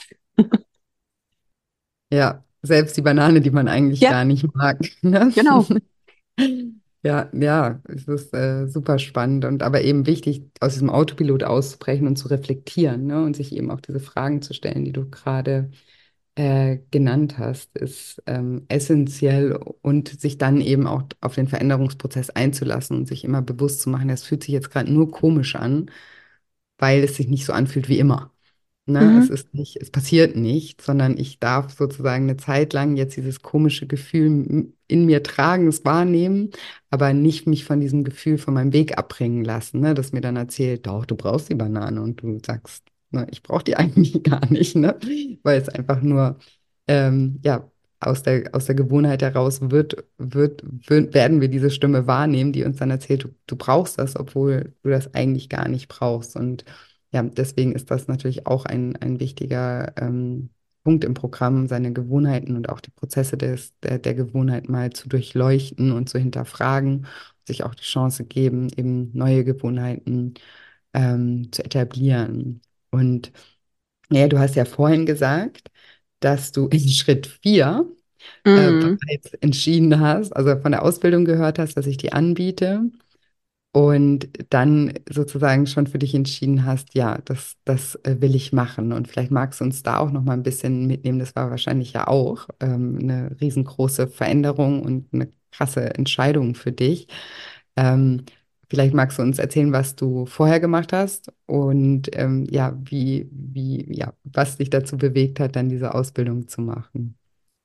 Ja, selbst die Banane, die man eigentlich
Ja,
gar nicht mag. Ne?
genau.
Ja, ja, es ist super spannend und aber eben wichtig, aus diesem Autopilot auszubrechen und zu reflektieren, ne? Und sich eben auch diese Fragen zu stellen, die du gerade genannt hast, ist essentiell und sich dann eben auch auf den Veränderungsprozess einzulassen und sich immer bewusst zu machen, es fühlt sich jetzt gerade nur komisch an, weil es sich nicht so anfühlt wie immer. Ne? Es
Mhm.
ist nicht, es passiert nicht, sondern ich darf sozusagen eine Zeit lang jetzt dieses komische Gefühl in mir tragen, es wahrnehmen, aber nicht mich von diesem Gefühl von meinem Weg abbringen lassen, ne? Das mir dann erzählt, doch, du brauchst die Banane und du sagst, ne, ich brauche die eigentlich gar nicht, ne? Weil es einfach nur, ja, aus der Gewohnheit heraus werden wir diese Stimme wahrnehmen, die uns dann erzählt, du brauchst das, obwohl du das eigentlich gar nicht brauchst. Und ja, deswegen ist das natürlich auch ein wichtiger Punkt im Programm, seine Gewohnheiten und auch die Prozesse der Gewohnheit mal zu durchleuchten und zu hinterfragen, sich auch die Chance geben, eben neue Gewohnheiten zu etablieren. Und ja, du hast ja vorhin gesagt, dass du in Schritt 4
Mhm.
bereits entschieden hast, also von der Ausbildung gehört hast, dass ich die anbiete und dann sozusagen schon für dich entschieden hast, ja, das will ich machen. Und vielleicht magst du uns da auch noch mal ein bisschen mitnehmen. Das war wahrscheinlich ja auch eine riesengroße Veränderung und eine krasse Entscheidung für dich. Ähm, Vielleicht magst du uns erzählen, was du vorher gemacht hast und ja, ja, was dich dazu bewegt hat, dann diese Ausbildung zu machen.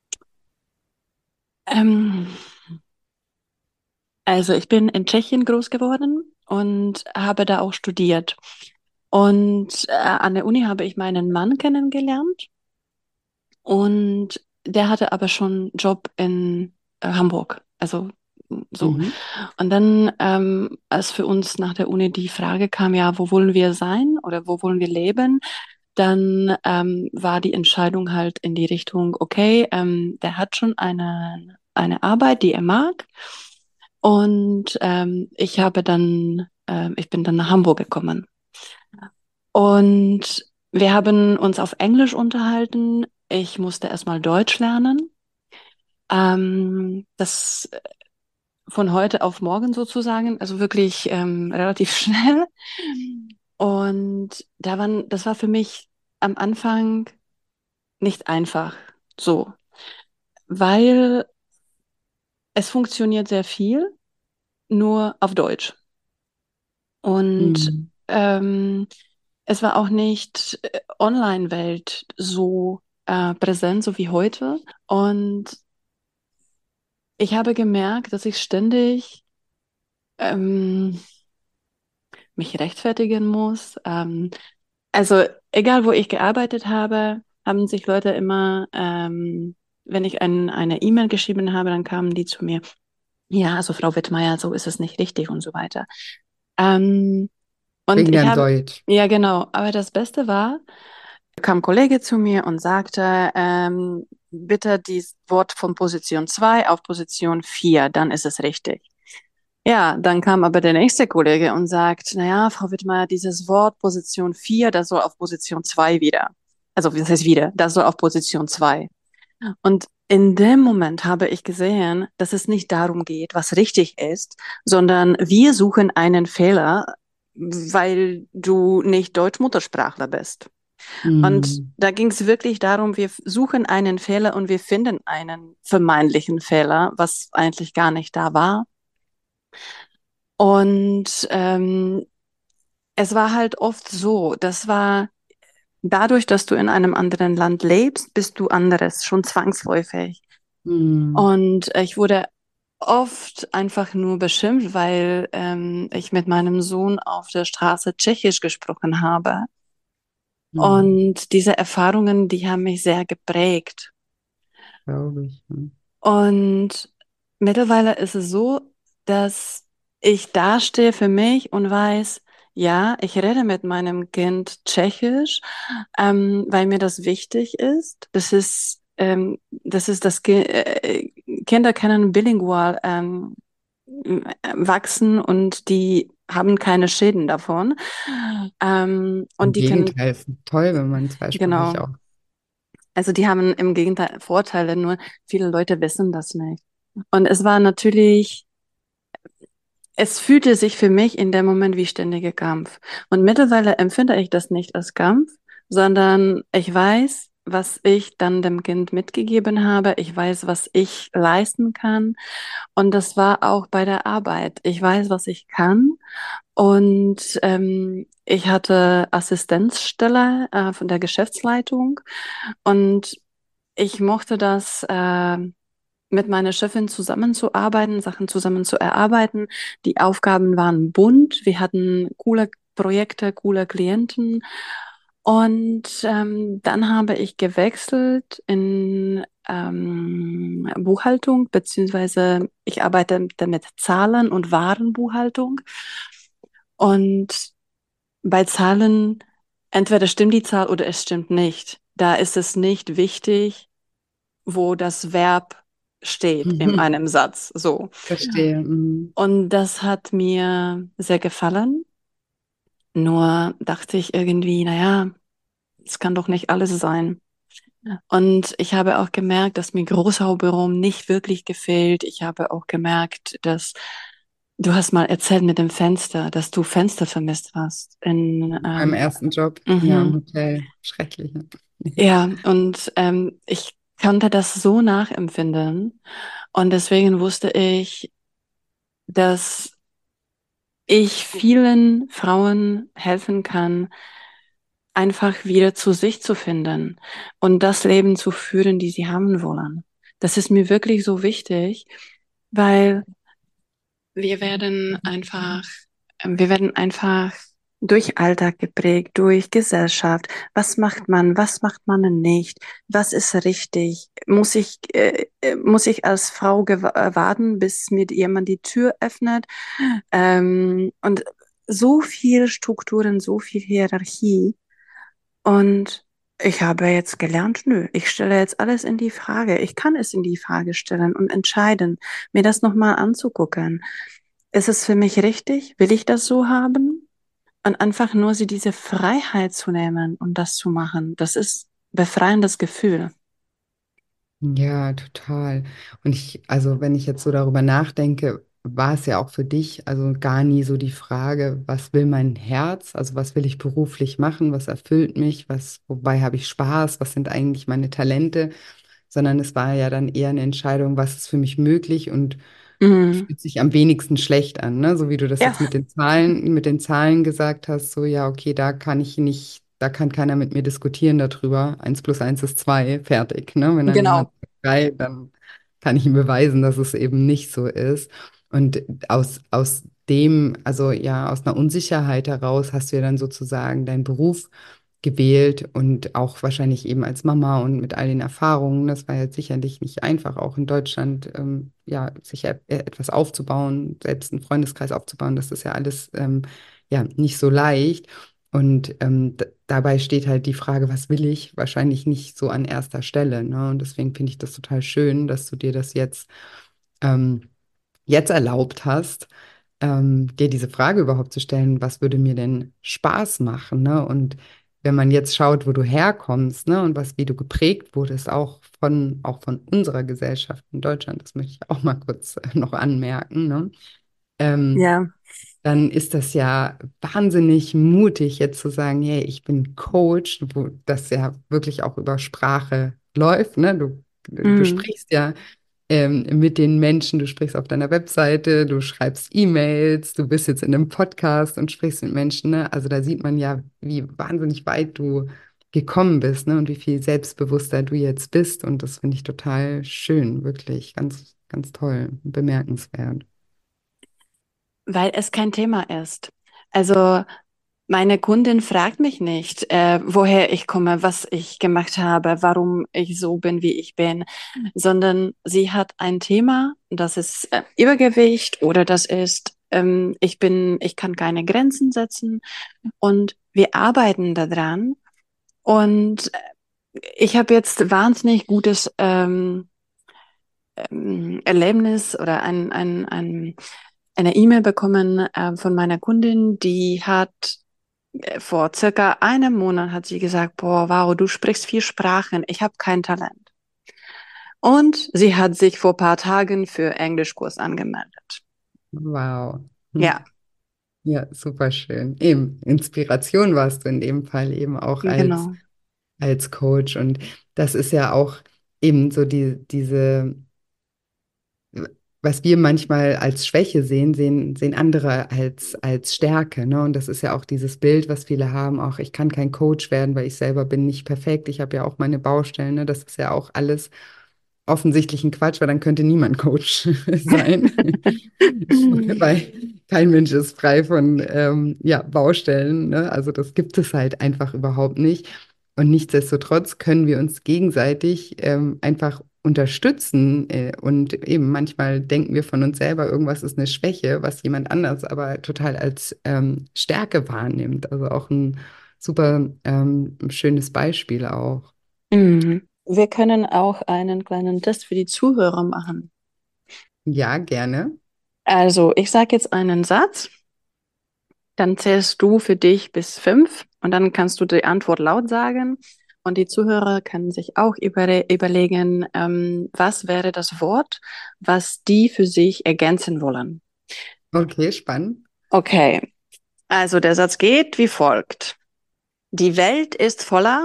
Ähm, also ich bin in Tschechien groß geworden und habe da auch studiert. Und an der Uni habe ich meinen Mann kennengelernt und der hatte aber schon Job in Hamburg. Also so.
Mhm.
Und dann, als für uns nach der Uni die Frage kam, ja, wo wollen wir sein oder wo wollen wir leben, dann war die Entscheidung halt in die Richtung, okay, der hat schon eine Arbeit, die er mag. Und ich bin dann nach Hamburg gekommen. Und wir haben uns auf Englisch unterhalten. Ich musste erstmal Deutsch lernen. Das von heute auf morgen sozusagen, also wirklich relativ schnell. Und das war für mich am Anfang nicht einfach so, weil es funktioniert sehr viel, nur auf Deutsch. Und
Mhm.
es war auch nicht Online-Welt so präsent, so wie heute. Und ich habe gemerkt, dass ich ständig ähm, mich rechtfertigen muss. Also egal, wo ich gearbeitet habe, haben sich Leute immer, wenn ich eine E-Mail geschrieben habe, dann kamen die zu mir. Ja, also Frau Wittmeier, so ist es nicht richtig und so weiter. Ähm, und
Wegen
ich
deinem
habe,
Deutsch.
ja genau, aber das Beste war, kam ein Kollege zu mir und sagte, bitte das Wort von Position 2 auf Position 4, dann ist es richtig. Ja, dann kam aber der nächste Kollege und sagt, naja, Frau Wittmeier, dieses Wort Position 4, das soll auf Position 2 wieder. Also, das heißt wieder, das soll auf Position 2. Und in dem Moment habe ich gesehen, dass es nicht darum geht, was richtig ist, sondern wir suchen einen Fehler, weil du nicht Deutsch-Muttersprachler bist. Und
Mhm.
da ging es wirklich darum, wir suchen einen Fehler und wir finden einen vermeintlichen Fehler, was eigentlich gar nicht da war. Und es war halt oft so, das war dadurch, dass du in einem anderen Land lebst, bist du anderes, schon zwangsläufig.
Mhm.
Und ich wurde oft einfach nur beschimpft, weil ich mit meinem Sohn auf der Straße Tschechisch gesprochen habe.
Mhm.
Und diese Erfahrungen, die haben mich sehr geprägt.
Glaube ich. Mhm.
Und mittlerweile ist es so, dass ich dastehe für mich und weiß, ja, ich rede mit meinem Kind Tschechisch, weil mir das wichtig ist. Das ist Kinder können bilingual wachsen und die haben keine Schäden davon.
Im
Und die können,
Gegenteil, es ist toll, wenn man zweisprachig
genau,
auch.
also die haben im Gegenteil Vorteile, nur viele Leute wissen das nicht. Und es war natürlich, es fühlte sich für mich in dem Moment wie ständiger Kampf. Und mittlerweile empfinde ich das nicht als Kampf, sondern ich weiß, was ich dann dem Kind mitgegeben habe. Ich weiß, was ich leisten kann. Und das war auch bei der Arbeit. Ich weiß, was ich kann. Und ich hatte Assistenzstelle von der Geschäftsleitung. Und ich mochte das, mit meiner Chefin zusammenzuarbeiten, Sachen zusammen zu erarbeiten. Die Aufgaben waren bunt. Wir hatten coole Projekte, coole Klienten. Und dann habe ich gewechselt in Buchhaltung, beziehungsweise ich arbeite mit Zahlen und Warenbuchhaltung. Und bei Zahlen, entweder stimmt die Zahl oder es stimmt nicht. Da ist es nicht wichtig, wo das Verb steht in einem Satz. So.
Verstehe. Mhm.
Und das hat mir sehr gefallen. Nur dachte ich irgendwie, naja, es kann doch nicht alles sein. Und ich habe auch gemerkt, dass mir Großraumbüro nicht wirklich gefällt. Ich habe auch gemerkt, dass du hast mal erzählt mit dem Fenster, dass du Fenster vermisst hast.
Beim ersten Job, ja, im
Mhm.
Hotel. Schrecklich. Ne?
Ja, und ich konnte das so nachempfinden. Und deswegen wusste ich, dass ich vielen Frauen helfen kann, einfach wieder zu sich zu finden und das Leben zu führen, die sie haben wollen. Das ist mir wirklich so wichtig, weil wir werden einfach, wir werden einfach durch Alltag geprägt, durch Gesellschaft. Was macht man nicht? Was ist richtig? Muss ich als Frau warten, bis mir jemand die Tür öffnet? Und so viel Strukturen, so viel Hierarchie. Und ich habe jetzt gelernt, nö, ich stelle jetzt alles in die Frage. Ich kann es in die Frage stellen und entscheiden, mir das nochmal anzugucken. Ist es für mich richtig? Will ich das so haben? Und einfach nur sie diese Freiheit zu nehmen und das zu machen, das ist befreiendes Gefühl.
Ja, total. Und ich, also wenn ich jetzt so darüber nachdenke, war es ja auch für dich also gar nie so die Frage, was will mein Herz, also was will ich beruflich machen, was erfüllt mich, wobei habe ich Spaß, was sind eigentlich meine Talente, sondern es war ja dann eher eine Entscheidung, was ist für mich möglich und
Mhm.
fühlt sich am wenigsten schlecht an, ne? So wie du das
Ja,
jetzt mit den Zahlen gesagt hast, so ja, okay, da kann ich nicht, da kann keiner mit mir diskutieren darüber. Eins plus eins ist zwei, fertig, ne? Wenn dann jemand
genau.
sagt drei, dann kann ich ihm beweisen, dass es eben nicht so ist. Und aus dem, also ja, aus einer Unsicherheit heraus hast du ja dann sozusagen deinen Beruf gewählt und auch wahrscheinlich eben als Mama und mit all den Erfahrungen. Das war jetzt sicherlich nicht einfach, auch in Deutschland, ja, sich etwas aufzubauen, selbst einen Freundeskreis aufzubauen. Das ist ja alles, ja, nicht so leicht. Und dabei steht halt die Frage, was will ich, wahrscheinlich nicht so an erster Stelle. Ne? Und deswegen finde ich das total schön, dass du dir das ähm, jetzt erlaubt hast, dir diese Frage überhaupt zu stellen, was würde mir denn Spaß machen, ne? Und wenn man jetzt schaut, wo du herkommst, ne, und wie du geprägt wurdest, auch von unserer Gesellschaft in Deutschland, das möchte ich auch mal kurz noch anmerken, ne? Ähm,
Ja.
dann ist das ja wahnsinnig mutig, jetzt zu sagen, hey, ich bin Coach, wo das ja wirklich auch über Sprache läuft, ne? Du
Mhm.
sprichst ja mit den Menschen, du sprichst auf deiner Webseite, du schreibst E-Mails, du bist jetzt in einem Podcast und sprichst mit Menschen, ne? Also da sieht man ja, wie wahnsinnig weit du gekommen bist, ne? Und wie viel selbstbewusster du jetzt bist. Und das finde ich total schön, wirklich ganz, ganz toll, bemerkenswert.
Weil es kein Thema ist. Also meine Kundin fragt mich nicht, woher ich komme, was ich gemacht habe, warum ich so bin, wie ich bin, sondern sie hat ein Thema, das ist Übergewicht oder das ist, ich kann keine Grenzen setzen und wir arbeiten daran. Und ich habe jetzt wahnsinnig gutes Erlebnis oder eine E-Mail bekommen von meiner Kundin, die hat vor circa einem Monat hat sie gesagt, boah, wow, du sprichst 4 Sprachen, ich habe kein Talent. Und sie hat sich vor paar Tagen für Englischkurs angemeldet.
Wow.
Ja,
Ja, super schön. Eben, Inspiration warst du in dem Fall eben auch
genau.
als Coach. Und das ist ja auch eben so diese was wir manchmal als Schwäche sehen andere als Stärke, ne? Und das ist ja auch dieses Bild, was viele haben, auch ich kann kein Coach werden, weil ich selber bin nicht perfekt. Ich habe ja auch meine Baustellen, ne? Das ist ja auch alles offensichtlich ein Quatsch, weil dann könnte niemand Coach sein. Weil kein Mensch ist frei von ja, Baustellen, ne? Also das gibt es halt einfach überhaupt nicht. Und nichtsdestotrotz können wir uns gegenseitig einfach unterstützen. Und eben manchmal denken wir von uns selber, irgendwas ist eine Schwäche, was jemand anders aber total als Stärke wahrnimmt. Also auch ein super schönes Beispiel auch.
Mhm. Wir können auch einen kleinen Test für die Zuhörer machen.
Ja, gerne.
Also, ich sage jetzt einen Satz, dann zählst du für dich bis 5 und dann kannst du die Antwort laut sagen. Und die Zuhörer können sich auch überlegen, was wäre das Wort, was die für sich ergänzen wollen.
Okay, spannend.
Okay, also der Satz geht wie folgt. Die Welt ist voller,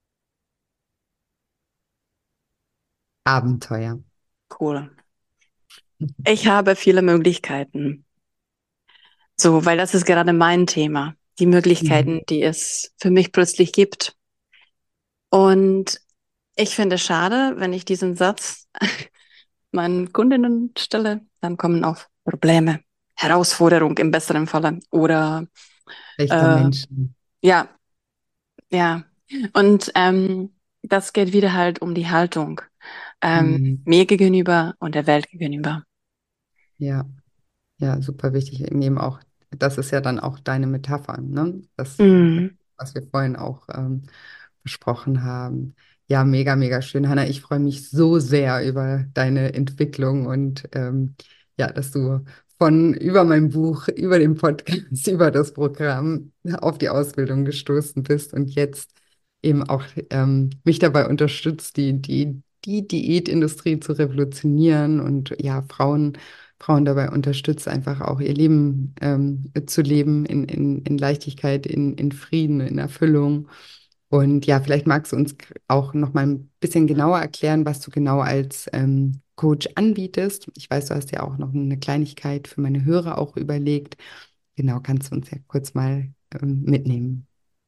Abenteuer.
cool. Ich habe viele Möglichkeiten. So, weil das ist gerade mein Thema. Die
Mhm.
Möglichkeiten, die es für mich plötzlich gibt. Und ich finde es schade, wenn ich diesen Satz meinen Kundinnen stelle, dann kommen auch Probleme, Herausforderung im besseren Falle oder
Echter
äh,
Menschen.
ja, ja. Und das geht wieder halt um die Haltung
Mhm.
mir gegenüber und der Welt gegenüber.
Ja, ja, super wichtig. Eben auch, das ist ja dann auch deine Metapher, ne? Das,
Mhm.
was wir vorhin auch besprochen haben. Ja, mega, mega schön. Hanna, ich freue mich so sehr über deine Entwicklung und ja, dass du von über mein Buch, über den Podcast, über das Programm auf die Ausbildung gestoßen bist und jetzt eben auch mich dabei unterstützt, die Diätindustrie zu revolutionieren und ja, Frauen Frauen dabei unterstützt, einfach auch ihr Leben zu leben in Leichtigkeit, in Frieden, in Erfüllung. Und ja, vielleicht magst du uns auch noch mal ein bisschen genauer erklären, was du genau als Coach anbietest. Ich weiß, du hast ja auch noch eine Kleinigkeit für meine Hörer auch überlegt. Genau, kannst du uns ja kurz mal mitnehmen.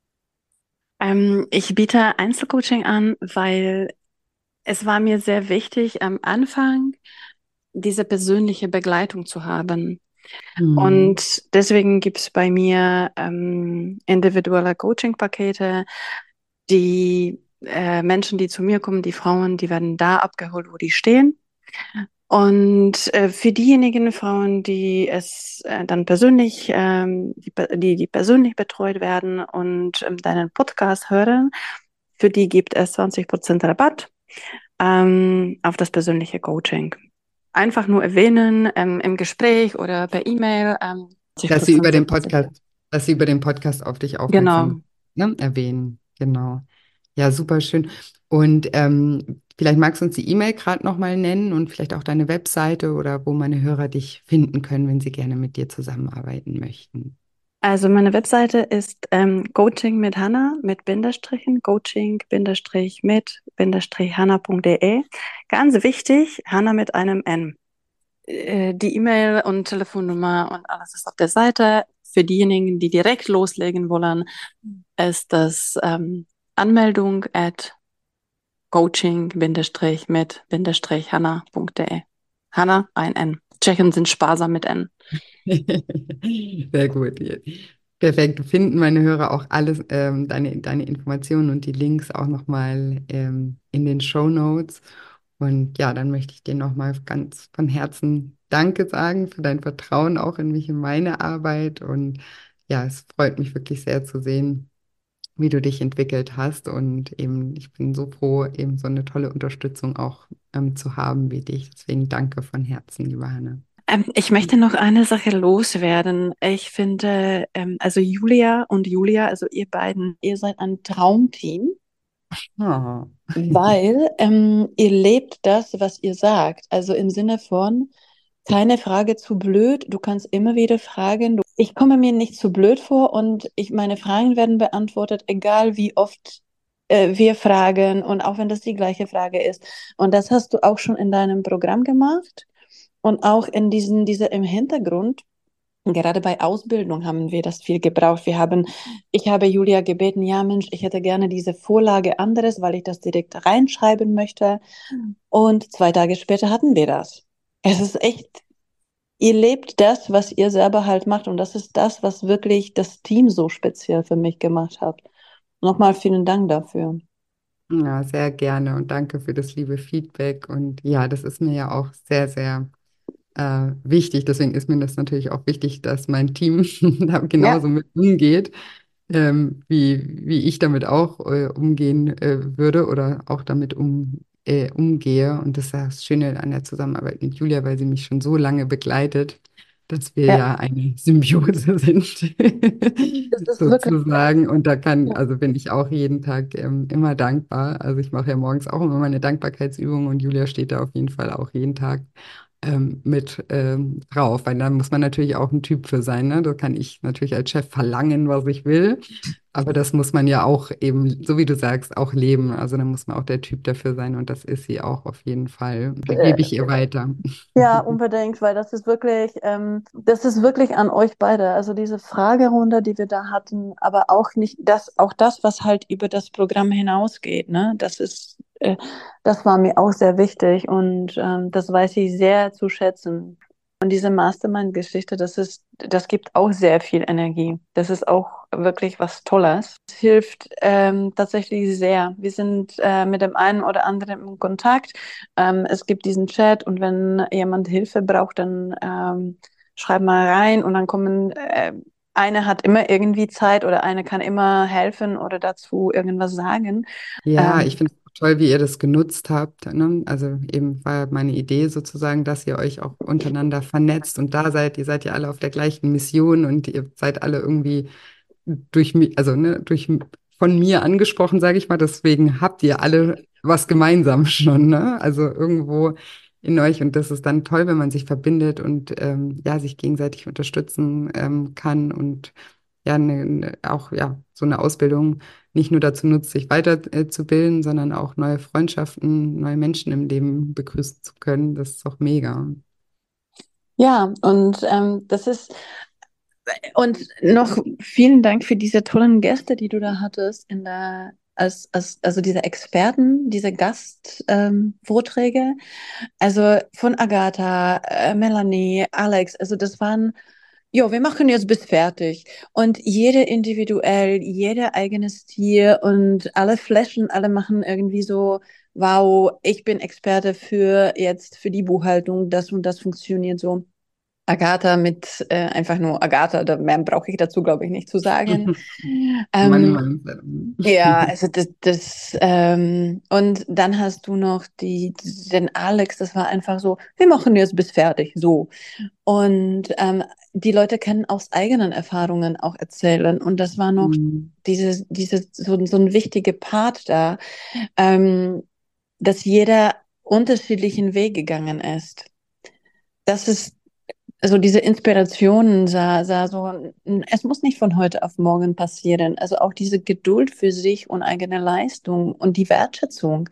Ich biete Einzelcoaching an, weil es war mir sehr wichtig, am Anfang diese persönliche Begleitung zu haben.
Hm.
Und deswegen gibt es bei mir individuelle Coaching-Pakete. Die Menschen, die zu mir kommen, die Frauen, die werden da abgeholt, wo die stehen. Und für diejenigen Frauen, die es dann persönlich, die persönlich betreut werden und deinen Podcast hören, für die gibt es 20% Rabatt auf das persönliche Coaching. Einfach nur erwähnen im Gespräch oder per E-Mail.
Dass sie
20%
über den
sind sicher.
Podcast, dass sie über den Podcast auf dich aufmerksam,
Genau.
ne, erwähnen. Genau. Ja, super schön. Und vielleicht magst du uns die E-Mail gerade nochmal nennen und vielleicht auch deine Webseite oder wo meine Hörer dich finden können, wenn sie gerne mit dir zusammenarbeiten möchten.
Also meine Webseite ist Coaching mit Hanna mit Bindestrichen, Coaching-mit-hanna.de. Ganz wichtig, Hanna mit einem N. Die E-Mail und Telefonnummer und alles ist auf der Seite. Für diejenigen, die direkt loslegen wollen, ist das Anmeldung at coaching-mit-hanna.de. Hanna, ein N. Tschechen sind sparsam mit N.
Sehr gut. Perfekt. Finden meine Hörer auch alles, deine Informationen und die Links auch nochmal in den Show Notes. Und ja, dann möchte ich dir nochmal ganz von Herzen Danke sagen für dein Vertrauen auch in mich, in meine Arbeit. Und ja, es freut mich wirklich sehr zu sehen, wie du dich entwickelt hast. Und eben, ich bin so froh, eben so eine tolle Unterstützung auch zu haben wie dich. Deswegen danke von Herzen, liebe Hanne.
Ich möchte noch eine Sache loswerden. Ich finde, also Julia und Julia, also ihr beiden, ihr seid ein Traumteam,
Oh.
weil ihr lebt das, was ihr sagt. Also im Sinne von, keine Frage zu blöd, du kannst immer wieder fragen. Ich komme mir nicht zu blöd vor und meine Fragen werden beantwortet, egal wie oft wir fragen und auch wenn das die gleiche Frage ist. Und das hast du auch schon in deinem Programm gemacht. Und auch in diese im Hintergrund, gerade bei Ausbildung haben wir das viel gebraucht. Ich habe Julia gebeten, ja Mensch, ich hätte gerne diese Vorlage anderes, weil ich das direkt reinschreiben möchte. Und 2 Tage später hatten wir das. Es ist echt, ihr lebt das, was ihr selber halt macht. Und das ist das, was wirklich das Team so speziell für mich gemacht hat. Nochmal vielen Dank dafür.
Ja, sehr gerne und danke für das liebe Feedback. Und ja, das ist mir ja auch sehr, sehr wichtig. Deswegen ist mir das natürlich auch wichtig, dass mein Team da
Ja,
genauso mit umgeht, wie ich damit auch umgehen würde oder auch damit umgehe. Und das ist ja das Schöne an der Zusammenarbeit mit Julia, weil sie mich schon so lange begleitet, dass wir
ja,
ja eine Symbiose sind,
das ist wirklich.
sozusagen. Und da also bin ich auch jeden Tag immer dankbar. Also ich mache ja morgens auch immer meine Dankbarkeitsübung und Julia steht da auf jeden Fall auch jeden Tag mit drauf, weil da muss man natürlich auch ein Typ für sein, ne? Da kann ich natürlich als Chef verlangen, was ich will, aber das muss man ja auch eben, so wie du sagst, auch leben. Also da muss man auch der Typ dafür sein und das ist sie auch auf jeden Fall. Und da gebe ich ihr weiter.
Ja, unbedingt, weil das ist wirklich an euch beide. Also diese Fragerunde, die wir da hatten, aber auch nicht auch das, was halt über das Programm hinausgeht, ne? Das war mir auch sehr wichtig und das weiß ich sehr zu schätzen. Und diese Mastermind-Geschichte, das gibt auch sehr viel Energie. Das ist auch wirklich was Tolles. Es hilft tatsächlich sehr. Wir sind mit dem einen oder anderen in Kontakt. Es gibt diesen Chat und wenn jemand Hilfe braucht, dann schreib mal rein und dann eine hat immer irgendwie Zeit oder eine kann immer helfen oder dazu irgendwas sagen.
Ja, ich
Ähm,
finde es auch toll, wie ihr das genutzt habt. Ne? Also eben war meine Idee sozusagen, dass ihr euch auch untereinander vernetzt und da seid. Ihr seid ja alle auf der gleichen Mission und ihr seid alle irgendwie durch mich, also ne, von mir angesprochen, sage ich mal. Deswegen habt ihr alle was gemeinsam schon. Ne? Also irgendwo in euch. Und das ist dann toll, wenn man sich verbindet und ja, sich gegenseitig unterstützen kann und ja, auch ja, so eine Ausbildung nicht nur dazu nutzt, sich weiterzubilden, sondern auch neue Freundschaften, neue Menschen im Leben begrüßen zu können. Das ist auch mega.
Ja, und das ist, und noch vielen Dank für diese tollen Gäste, die du da hattest also diese Experten, diese Gastvorträge. Also von Agatha, Melanie, Alex, also das waren, ja, wir machen jetzt bis fertig. Und jede individuell, jeder eigenes Stil und alle flashen, alle machen irgendwie so, wow, ich bin Experte für die Buchhaltung, das und das funktioniert so. Agatha mit einfach nur Agatha, mehr brauche ich dazu, glaube ich, nicht zu sagen.
Mann in
Ähm,
meinem Fall.
ja, also und dann hast du noch den Alex, das war einfach so, wir machen jetzt bis fertig, so. Und die Leute können aus eigenen Erfahrungen auch erzählen. Und das war noch so ein wichtiger Part da, ähm, dass jeder unterschiedlichen Weg gegangen ist. Das ist also diese Inspirationen sah so, es muss nicht von heute auf morgen passieren. Also auch diese Geduld für sich und eigene Leistung und die Wertschätzung,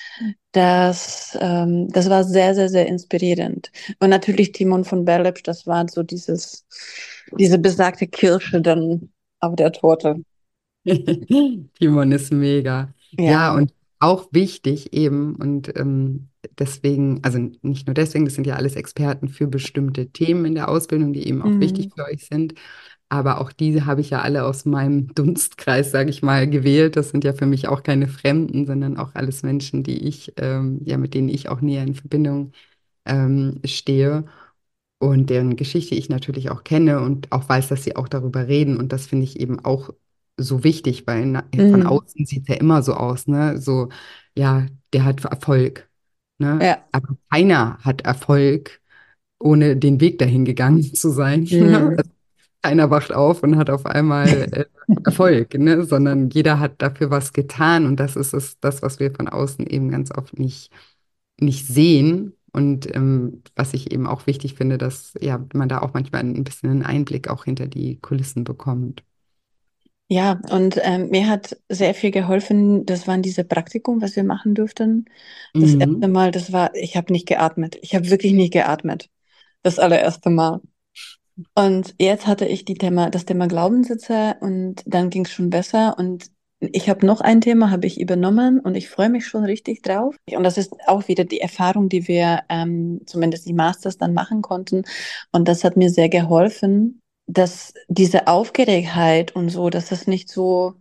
das war sehr, sehr, sehr inspirierend. Und natürlich Timon von Berlepsch, das war so diese besagte Kirsche dann auf der Torte.
Timon ist mega. Ja,
Ja.
und auch wichtig eben und deswegen, also nicht nur deswegen, das sind ja alles Experten für bestimmte Themen in der Ausbildung, die eben auch wichtig
Mhm.
für euch sind. Aber auch diese habe ich ja alle aus meinem Dunstkreis, sage ich mal, gewählt. Das sind ja für mich auch keine Fremden, sondern auch alles Menschen, die ich, ja, mit denen ich auch näher in Verbindung stehe und deren Geschichte ich natürlich auch kenne und auch weiß, dass sie auch darüber reden. Und das finde ich eben auch so wichtig, weil von
Mhm.
außen sieht es ja immer so aus, ne? So, ja, der hat Erfolg, ne?
Ja.
Aber keiner hat Erfolg, ohne den Weg dahin gegangen zu sein. Ne?
Mhm.
Also keiner wacht auf und hat auf einmal Erfolg, ne? Sondern jeder hat dafür was getan und das ist das, was wir von außen eben ganz oft nicht sehen. Und was ich eben auch wichtig finde, dass ja, man da auch manchmal ein bisschen einen Einblick auch hinter die Kulissen bekommt.
Ja, und mir hat sehr viel geholfen, das waren diese Praktikum, was wir machen durften. Das erste
Mhm.
Mal, ich habe nicht geatmet. Ich habe wirklich nicht geatmet. Das allererste Mal. Und jetzt hatte ich das Thema Glaubenssätze und dann ging es schon besser. Und ich habe noch ein Thema, habe ich übernommen und ich freue mich schon richtig drauf. Und das ist auch wieder die Erfahrung, die wir zumindest die Masters dann machen konnten. Und das hat mir sehr geholfen, dass diese Aufgeregtheit und so, dass das nicht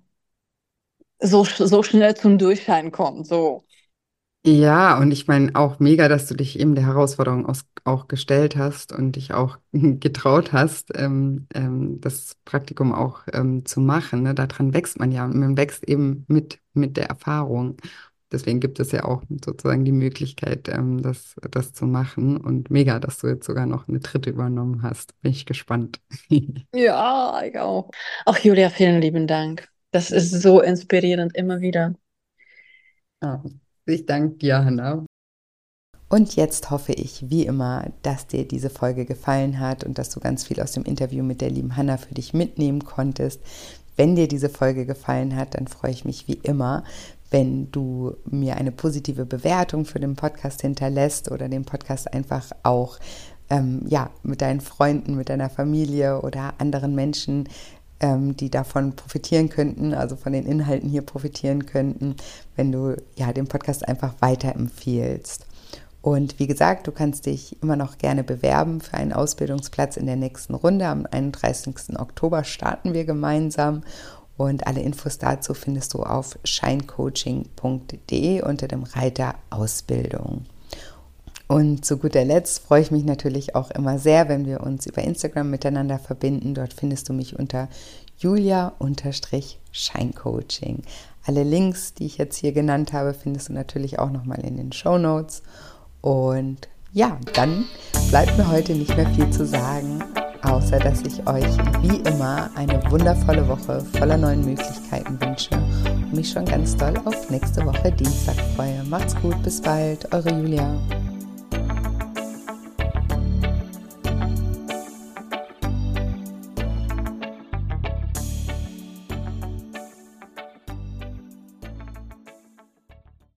so schnell zum Durchschein kommt. So.
Ja, und ich meine auch mega, dass du dich eben der Herausforderung auch gestellt hast und dich auch getraut hast, das Praktikum auch zu machen. Ne? Daran wächst man ja und man wächst eben mit der Erfahrung. Deswegen gibt es ja auch sozusagen die Möglichkeit, das zu machen. Und mega, dass du jetzt sogar noch eine dritte übernommen hast. Bin ich gespannt.
Ja, ich auch. Ach, Julia, vielen lieben Dank. Das ist so inspirierend immer wieder.
Ja, ich danke dir, Hanna. Und jetzt hoffe ich, wie immer, dass dir diese Folge gefallen hat und dass du ganz viel aus dem Interview mit der lieben Hanna für dich mitnehmen konntest. Wenn dir diese Folge gefallen hat, dann freue ich mich wie immer, wenn du mir eine positive Bewertung für den Podcast hinterlässt oder den Podcast einfach auch ja, mit deinen Freunden, mit deiner Familie oder anderen Menschen, die davon profitieren könnten, also von den Inhalten hier profitieren könnten, wenn du ja den Podcast einfach weiterempfiehlst. Und wie gesagt, du kannst dich immer noch gerne bewerben für einen Ausbildungsplatz in der nächsten Runde. Am 31. Oktober starten wir gemeinsam und alle Infos dazu findest du auf shinecoaching.de unter dem Reiter Ausbildung. Und zu guter Letzt freue ich mich natürlich auch immer sehr, wenn wir uns über Instagram miteinander verbinden. Dort findest du mich unter Julia-Scheincoaching. Alle Links, die ich jetzt hier genannt habe, findest du natürlich auch nochmal in den Shownotes. Und ja, dann bleibt mir heute nicht mehr viel zu sagen, außer dass ich euch wie immer eine wundervolle Woche voller neuen Möglichkeiten wünsche und mich schon ganz doll auf nächste Woche Dienstag freue. Macht's gut, bis bald, eure Julia.